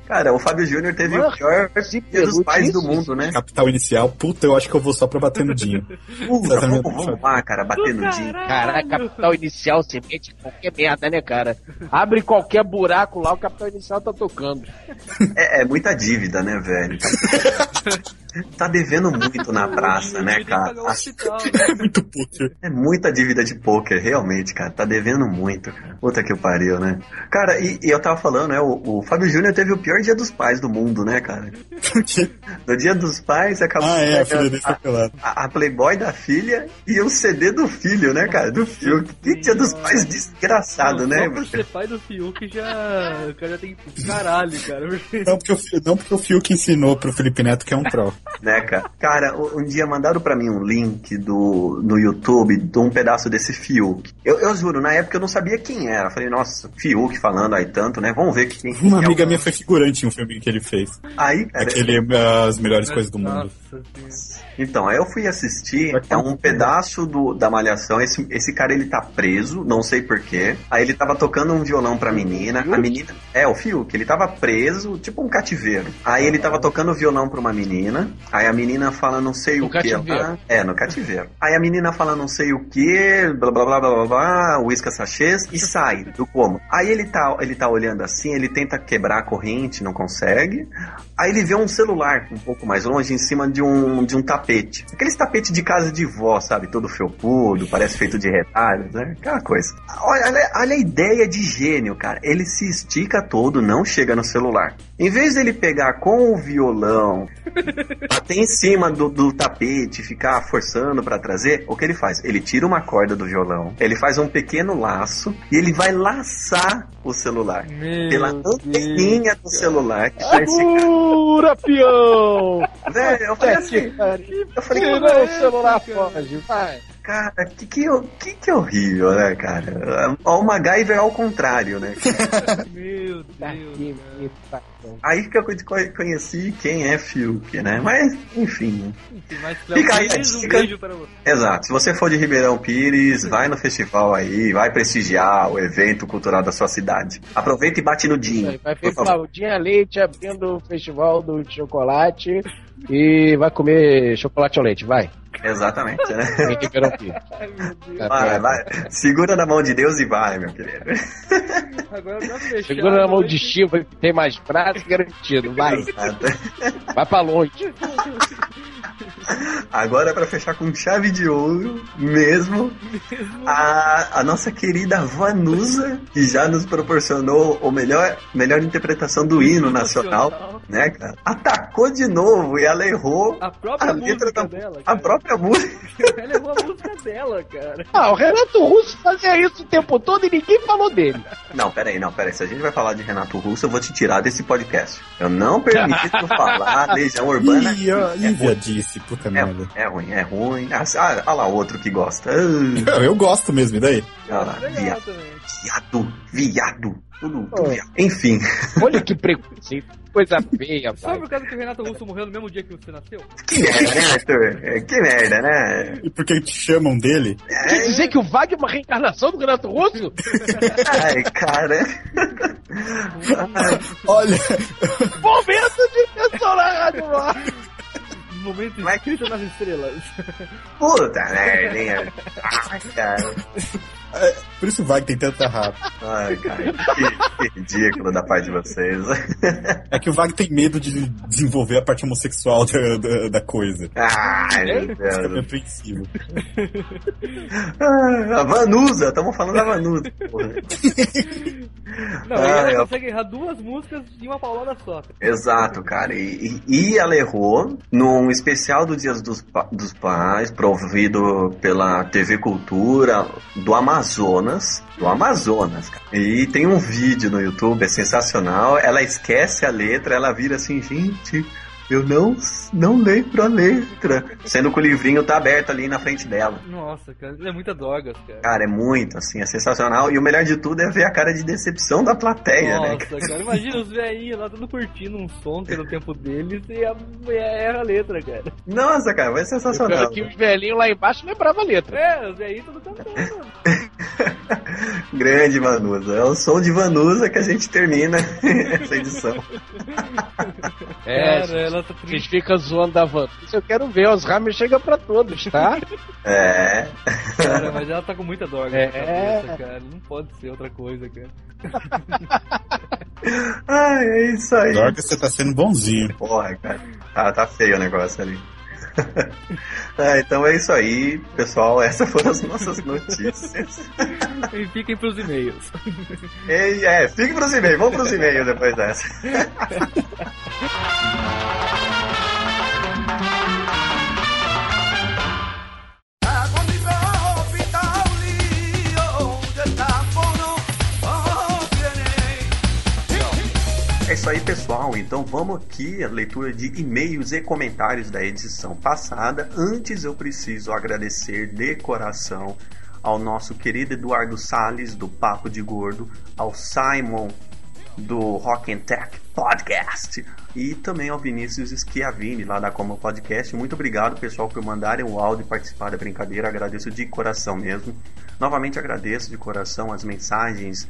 Cara, o Fábio Júnior teve o pior Dia dos Pais do mundo, né? Capital Inicial, puta, eu acho que eu vou só pra bater no Dinho. Vamos lá, cara, bater no Dinho. Caraca, Capital Inicial, você mete qualquer merda, né, cara? Abre qualquer buraco lá, o Capital Inicial tá tocando. É muita dívida, né, velho? Tá devendo muito na praça, né, cara? É muito poker. É muita dívida de poker, realmente, cara. Tá devendo muito, cara. Puta que pariu, né? Cara, e eu tava falando, né? O Fábio Júnior teve o pior Dia dos Pais do mundo, né, cara? No Dia dos Pais acabou a Playboy da filha e o CD do filho, né, cara? Do Fiuk. Que Dia dos Pais desgraçado, né? Só por ser pai do Fiuk o cara já tem caralho, cara. Não porque o Fiuk ensinou pro Felipe Neto que é um troll. Né, cara? Cara, um dia mandaram pra mim um link no YouTube de um pedaço desse Fiuk. Eu juro, na época eu não sabia quem era. Falei, nossa, Fiuk falando aí tanto, né? Vamos ver quem Uma amiga minha foi figurante em um filme que ele fez. Aí, cara, aquele As Melhores Coisas do Mundo. Então, aí eu fui assistir, é um pedaço da Malhação. Esse cara, ele tá preso, não sei porquê. Aí ele tava tocando um violão pra menina. A menina... o Fiuk, ele tava preso, tipo um cativeiro. Aí ele tava tocando violão pra uma menina. Aí a menina fala não sei o que. No cativeiro. Aí a menina fala não sei o que, blá blá blá blá blá, uísca sachês, e sai do como. Aí ele tá olhando assim, ele tenta quebrar a corrente, não consegue. Aí ele vê um celular um pouco mais longe, em cima de um tapete. Aqueles tapetes de casa de vó, sabe? Todo felpudo, parece feito de retalhos, né? Aquela coisa. Olha a ideia de gênio, cara. Ele se estica todo, não chega no celular. Em vez dele pegar com o violão, bater em cima do tapete, ficar forçando pra trazer, o que ele faz? Ele tira uma corda do violão, ele faz um pequeno laço e ele vai laçar o celular. Pela anteninha do celular que tá Segura, peão! Velho, eu falei assim... Tirou o celular fora, vai. Cara, que horrível, né, cara? O MacGyver ao contrário, né? Meu Deus. Aí que eu conheci quem é Fiuk, né? Mas, enfim. Fica aí, um beijo para você. Exato. Se você for de Ribeirão Pires, vai no festival aí, vai prestigiar o evento cultural da sua cidade. Aproveita e bate no Dinho. Vai falar o Dinho Leite abrindo o festival do chocolate e vai comer chocolate ao leite, vai. Exatamente, né? Ai, vai. Segura na mão de Deus e vai, meu querido. Agora tá fechado, segura na mão de Chico, que tem mais braço garantido, vai. Vai pra longe. Agora, pra fechar com chave de ouro mesmo, a nossa querida Vanusa, que já nos proporcionou a melhor interpretação do hino nacional, né, cara? Atacou de novo e ela errou a letra dela. A própria música. Ela errou a música dela, cara. O Renato Russo fazia isso o tempo todo e ninguém falou dele. Não, peraí. Se a gente vai falar de Renato Russo, eu vou te tirar desse podcast. Eu não permito falar Legião Urbana. Lívia disse, puta merda. É ruim. Ah lá, outro que gosta. Eu gosto mesmo, e daí? Olha lá, viado. Tudo viado. Enfim. Olha que preconceito. Coisa feia, Sabe por causa que o Renato Russo morreu no mesmo dia que você nasceu? Que merda, né, Arthur? Que merda, né? E por que te chamam dele? Quer dizer que o Wagner é uma reencarnação do Renato Russo? Ai, cara. Olha. Momento de pensar na Rádio Blá. Momento escrito nas estrelas. Puta merda. Ai, cara. Por isso o Wagner tem tanta raiva. Ai, cara, que ridículo da parte de vocês. É que o Wagner tem medo de desenvolver a parte homossexual da coisa. Ai, meu Deus. Fica meio apreensivo. A Vanusa, estamos falando da Vanusa. Não, ela consegue errar duas músicas de uma paulada só. Exato, cara. E ela errou num especial do Dias dos Pais, promovido pela TV Cultura do Amazonas, cara. E tem um vídeo no YouTube, é sensacional. Ela esquece a letra, ela vira assim, gente, eu não lembro a letra. Sendo que o livrinho tá aberto ali na frente dela. Nossa, cara, é muita droga, cara. Cara, é muito, assim, é sensacional. E o melhor de tudo é ver a cara de decepção da plateia, né? Nossa, cara, imagina os velhinhos lá tudo curtindo um som que era o tempo deles e era a letra, cara. Nossa, cara, vai ser sensacional. Que os velhinhos lá embaixo lembravam a letra. Os velhinhos tudo cantando. Grande Vanusa. É o som de Vanusa que a gente termina essa edição. Cara, ela tá Vocês triste. ficam zoando da Vanusa. Eu quero ver, os Alzheimer chega pra todos, tá? É. Cara, mas ela tá com muita droga É. na cabeça, cara. Não pode ser outra coisa, cara. Ai, é isso aí. Pior que você tá sendo bonzinho. Porra, cara. Tá feio o negócio ali. Então é isso aí, pessoal. Essas foram as nossas notícias. E fiquem pros e-mails. Fique pros e-mails. Vamos pros e-mails depois dessa. É isso aí, pessoal. Então vamos aqui a leitura de e-mails e comentários da edição passada. Antes eu preciso agradecer de coração ao nosso querido Eduardo Salles, do Papo de Gordo, ao Simon, do Rock and Tech Podcast, e também ao Vinícius Schiavini, lá da Como Podcast. Muito obrigado, pessoal, por mandarem o áudio e participar da brincadeira. Agradeço de coração mesmo. Novamente agradeço de coração as mensagens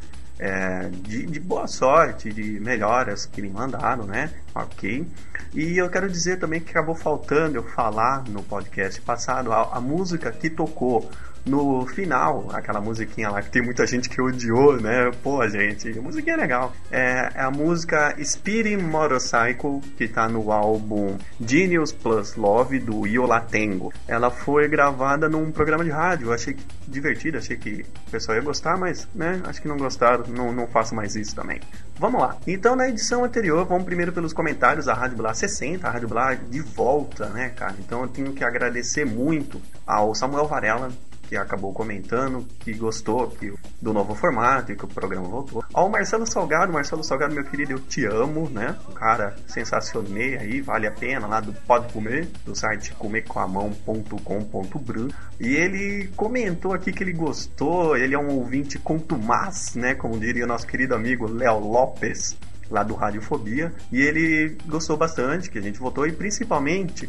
de boa sorte, de melhoras que me mandaram, né? Ok. E eu quero dizer também que acabou faltando eu falar no podcast passado a música que tocou no final, aquela musiquinha lá que tem muita gente que odiou, né? Pô, gente, a musiquinha é legal. É a música Speeding Motorcycle, que tá no álbum Genius Plus Love, do Iolatengo. Ela foi gravada num programa de rádio. Eu achei divertido, achei que o pessoal ia gostar, mas, né, acho que não gostaram, não faço mais isso também. Vamos lá. Então, na edição anterior, vamos primeiro pelos comentários da Rádio Blá 60, a Rádio Blá de volta, né, cara? Então, eu tenho que agradecer muito ao Samuel Varela, que acabou comentando, que gostou do novo formato e que o programa voltou. Ao Marcelo Salgado, meu querido, eu te amo, né? Um cara sensacionei aí, vale a pena, lá do Pode Comer, do site comercomamão.com.br. E ele comentou aqui que ele gostou, ele é um ouvinte contumaz, né? Como diria o nosso querido amigo Léo Lopes, lá do Radiofobia, e ele gostou bastante, que a gente votou, e principalmente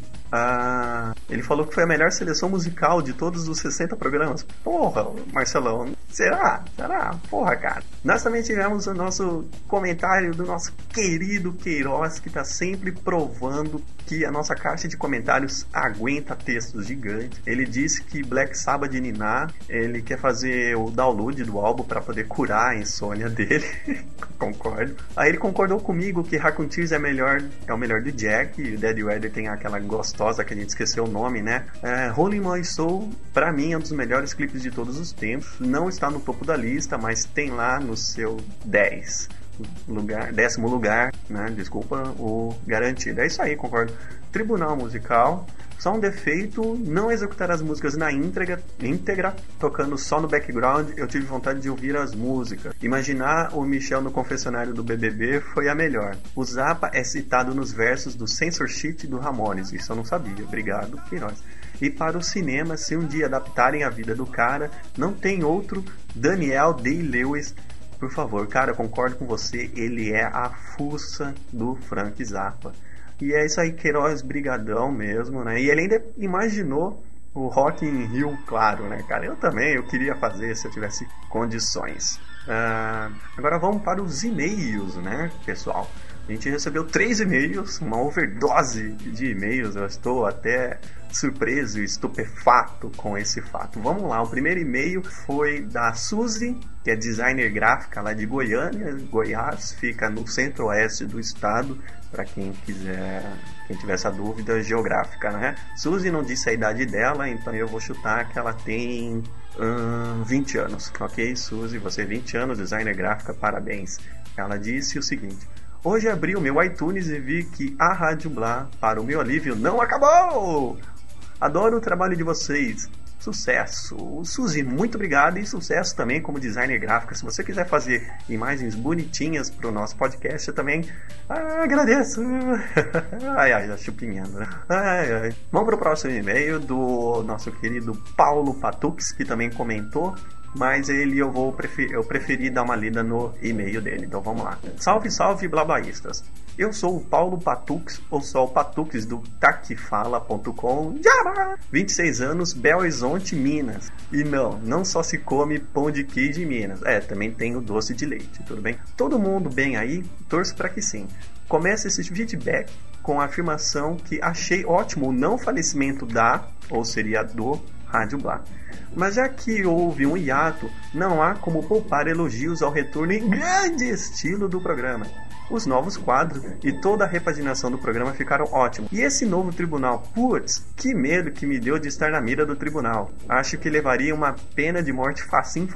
ele falou que foi a melhor seleção musical de todos os 60 programas. Porra, Marcelão, será? Porra, cara. Nós também tivemos o nosso comentário do nosso querido Queiroz, que tá sempre provando que a nossa caixa de comentários aguenta textos gigantes. Ele disse que Black Sabbath de Niná, ele quer fazer o download do álbum para poder curar a insônia dele. Concordo. Aí ele concordou comigo que Raccoon Tears é o melhor do Jack, e o Dead Weather tem aquela gostosa que a gente esqueceu o nome, né? Rolling My Soul, pra mim, é um dos melhores clipes de todos os tempos. Não está no topo da lista, mas tem lá no seu 10º lugar, né? Desculpa, o garantido. É isso aí, concordo. Tribunal Musical, só um defeito, não executar as músicas na íntegra, tocando só no background. Eu tive vontade de ouvir as músicas. Imaginar o Michel no confessionário do BBB foi a melhor. O Zappa é citado nos versos do Censorship do Ramones, isso eu não sabia. Obrigado, Queiroz. E para o cinema, se um dia adaptarem a vida do cara, não tem outro Daniel Day-Lewis. Por favor, cara, eu concordo com você, ele é a fuça do Frank Zappa. E é isso aí, Queiroz, brigadão mesmo, né? E ele ainda imaginou o Rock in Rio, claro, né, cara? Eu queria fazer se eu tivesse condições. Agora vamos para os e-mails, né, pessoal? A gente recebeu 3 e-mails, uma overdose de e-mails. Eu estou até surpreso e estupefato com esse fato. Vamos lá, o primeiro e-mail foi da Suzy, que é designer gráfica lá de Goiânia, Goiás, fica no centro-oeste do estado, para quem tiver essa dúvida geográfica, né? Suzy não disse a idade dela, então eu vou chutar que ela tem 20 anos, ok, Suzy? Você 20 anos, designer gráfica, parabéns. Ela disse o seguinte: hoje abri o meu iTunes e vi que a Rádio Blá, para o meu alívio, não acabou! Adoro o trabalho de vocês. Sucesso! Suzy, muito obrigado, e sucesso também como designer gráfico. Se você quiser fazer imagens bonitinhas para o nosso podcast, eu também agradeço. Já chupinhando, né? Vamos para o próximo e-mail do nosso querido Paulo Patux, que também comentou mas eu preferi dar uma lida no e-mail dele. Então vamos lá. Salve, salve, blablaístas. Eu sou o Paulo Patux, ou só o Patux do taquifala.com, 26 anos, Belo Horizonte, Minas. E não só se come pão de queijo em Minas. Também tem o doce de leite, tudo bem? Todo mundo bem aí? Torço para que sim. Começa esse feedback com a afirmação que achei ótimo o não falecimento ou seria do Rádio Blá. Mas já que houve um hiato, não há como poupar elogios ao retorno em grande estilo do programa. Os novos quadros e toda a repaginação do programa ficaram ótimos. E esse novo tribunal, putz, que medo que me deu de estar na mira do tribunal. Acho que levaria uma pena de morte facinho.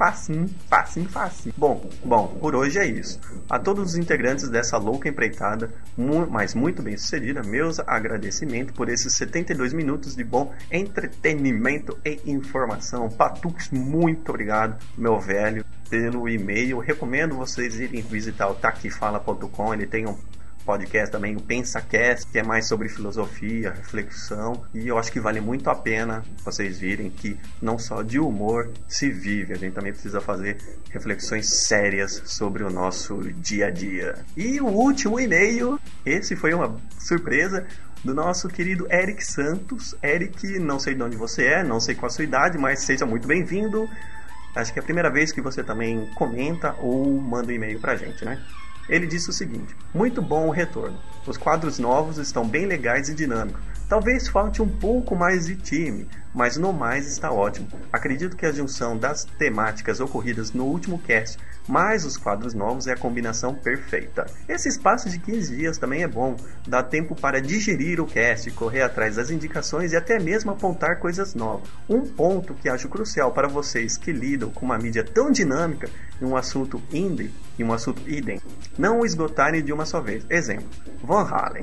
Bom, por hoje é isso. A todos os integrantes dessa louca empreitada, mas muito bem sucedida, meus agradecimentos por esses 72 minutos de bom entretenimento e informação. Patux, muito obrigado, meu velho, pelo e-mail. Recomendo vocês irem visitar o taquifala.com. Ele tem um podcast também, o PensaCast, que é mais sobre filosofia, reflexão, e eu acho que vale muito a pena vocês virem que não só de humor se vive, a gente também precisa fazer reflexões sérias sobre o nosso dia a dia. E o último e-mail, esse foi uma surpresa, do nosso querido Eric Santos. Eric, não sei de onde você é, não sei qual a sua idade, mas seja muito bem-vindo. Acho que é a primeira vez que você também comenta ou manda um e-mail pra gente, né? Ele disse o seguinte: muito bom o retorno. Os quadros novos estão bem legais e dinâmicos. Talvez falte um pouco mais de time, mas no mais está ótimo. Acredito que a junção das temáticas ocorridas no último cast mais os quadros novos é a combinação perfeita. Esse espaço de 15 dias também é bom. Dá tempo para digerir o cast, correr atrás das indicações e até mesmo apontar coisas novas. Um ponto que acho crucial para vocês que lidam com uma mídia tão dinâmica em um assunto indie e um assunto idem, não o esgotarem de uma só vez. Exemplo, Van Halen.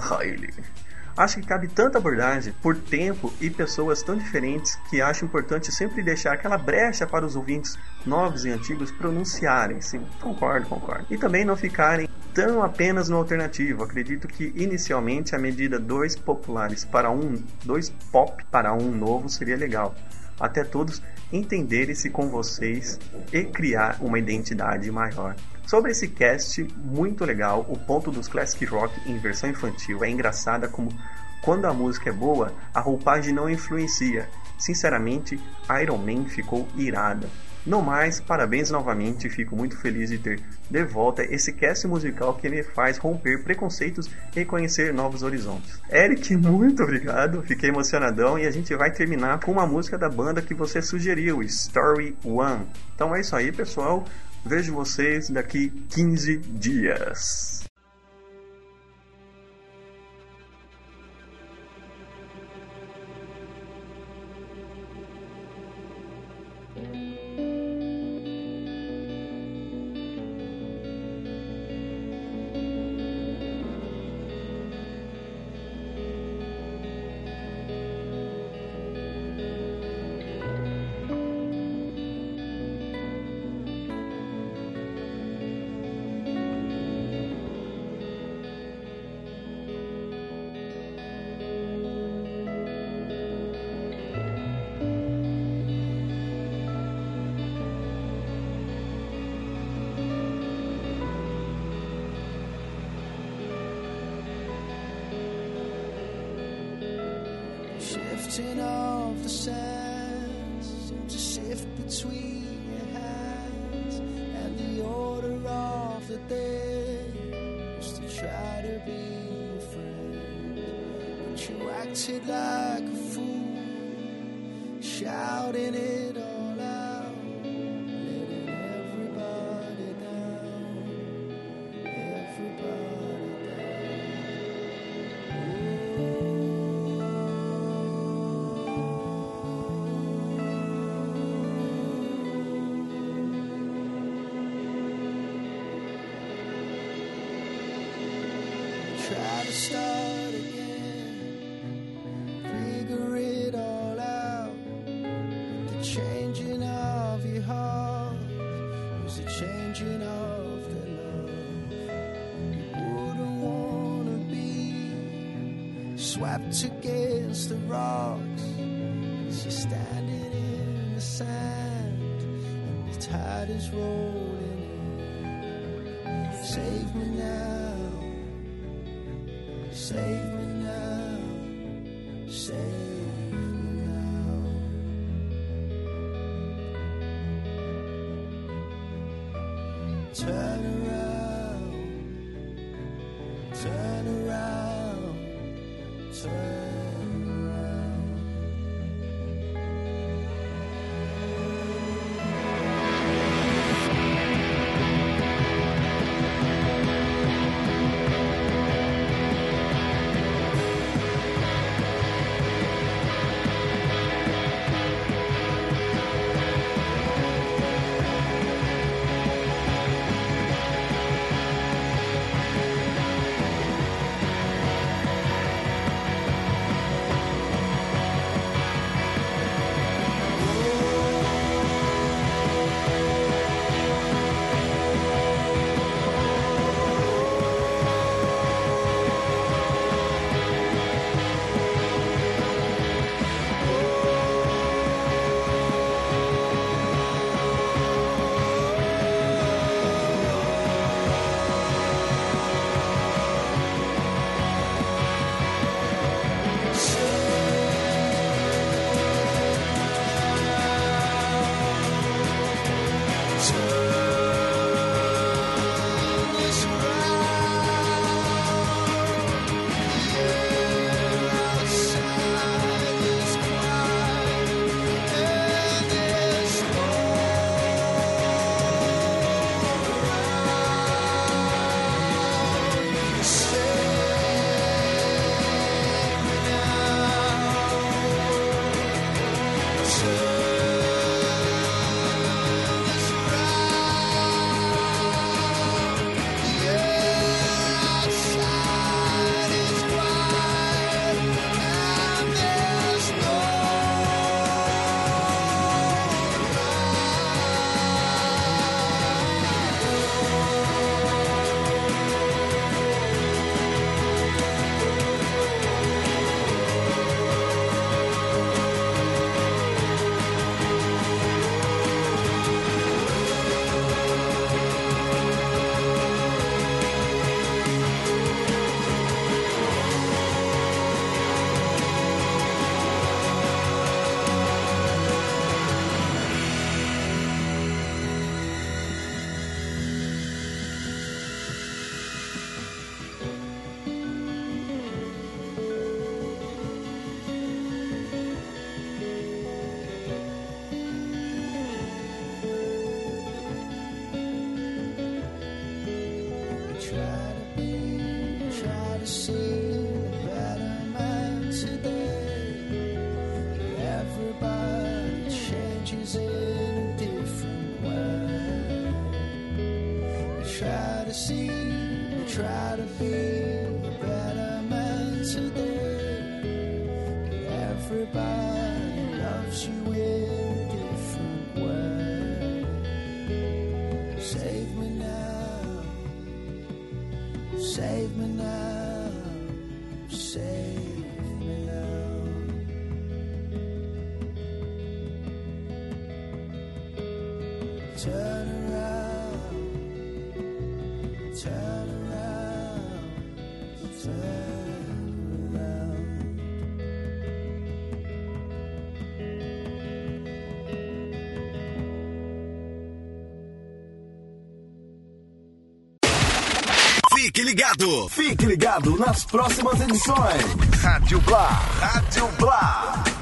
Acho que cabe tanta abordagem por tempo e pessoas tão diferentes que acho importante sempre deixar aquela brecha para os ouvintes novos e antigos pronunciarem. Sim, concordo. E também não ficarem tão apenas no alternativo. Acredito que inicialmente a medida 2 pop para um novo seria legal. Até todos entenderem-se com vocês e criar uma identidade maior. Sobre esse cast, muito legal, o ponto dos classic rock em versão infantil é engraçada como quando a música é boa, a roupagem não influencia. Sinceramente, Iron Man ficou irada. No mais, parabéns novamente, fico muito feliz de ter de volta esse cast musical que me faz romper preconceitos e conhecer novos horizontes. Eric, muito obrigado, fiquei emocionadão e a gente vai terminar com uma música da banda que você sugeriu, Story One. Então é isso aí, pessoal. Vejo vocês daqui 15 dias. Shifting of the sands seem to shift between your hands, and the order of the day is to try to be a friend, but you acted like a fool, shouting it all out, letting everybody down, try to start again, figure it all out. The changing of your heart was the changing of the love. You wouldn't wanna be swept against the rocks as you're standing in the sand, and tide is rolling in. Save me now. Save me now. Save me now. Turn around. Turn around. Turn around. Try to be a better man today. Everybody loves you in a different way. Save me now. Save me now. Save me now. Turn around. Turn around. Fique ligado nas próximas edições. Rádio Blá.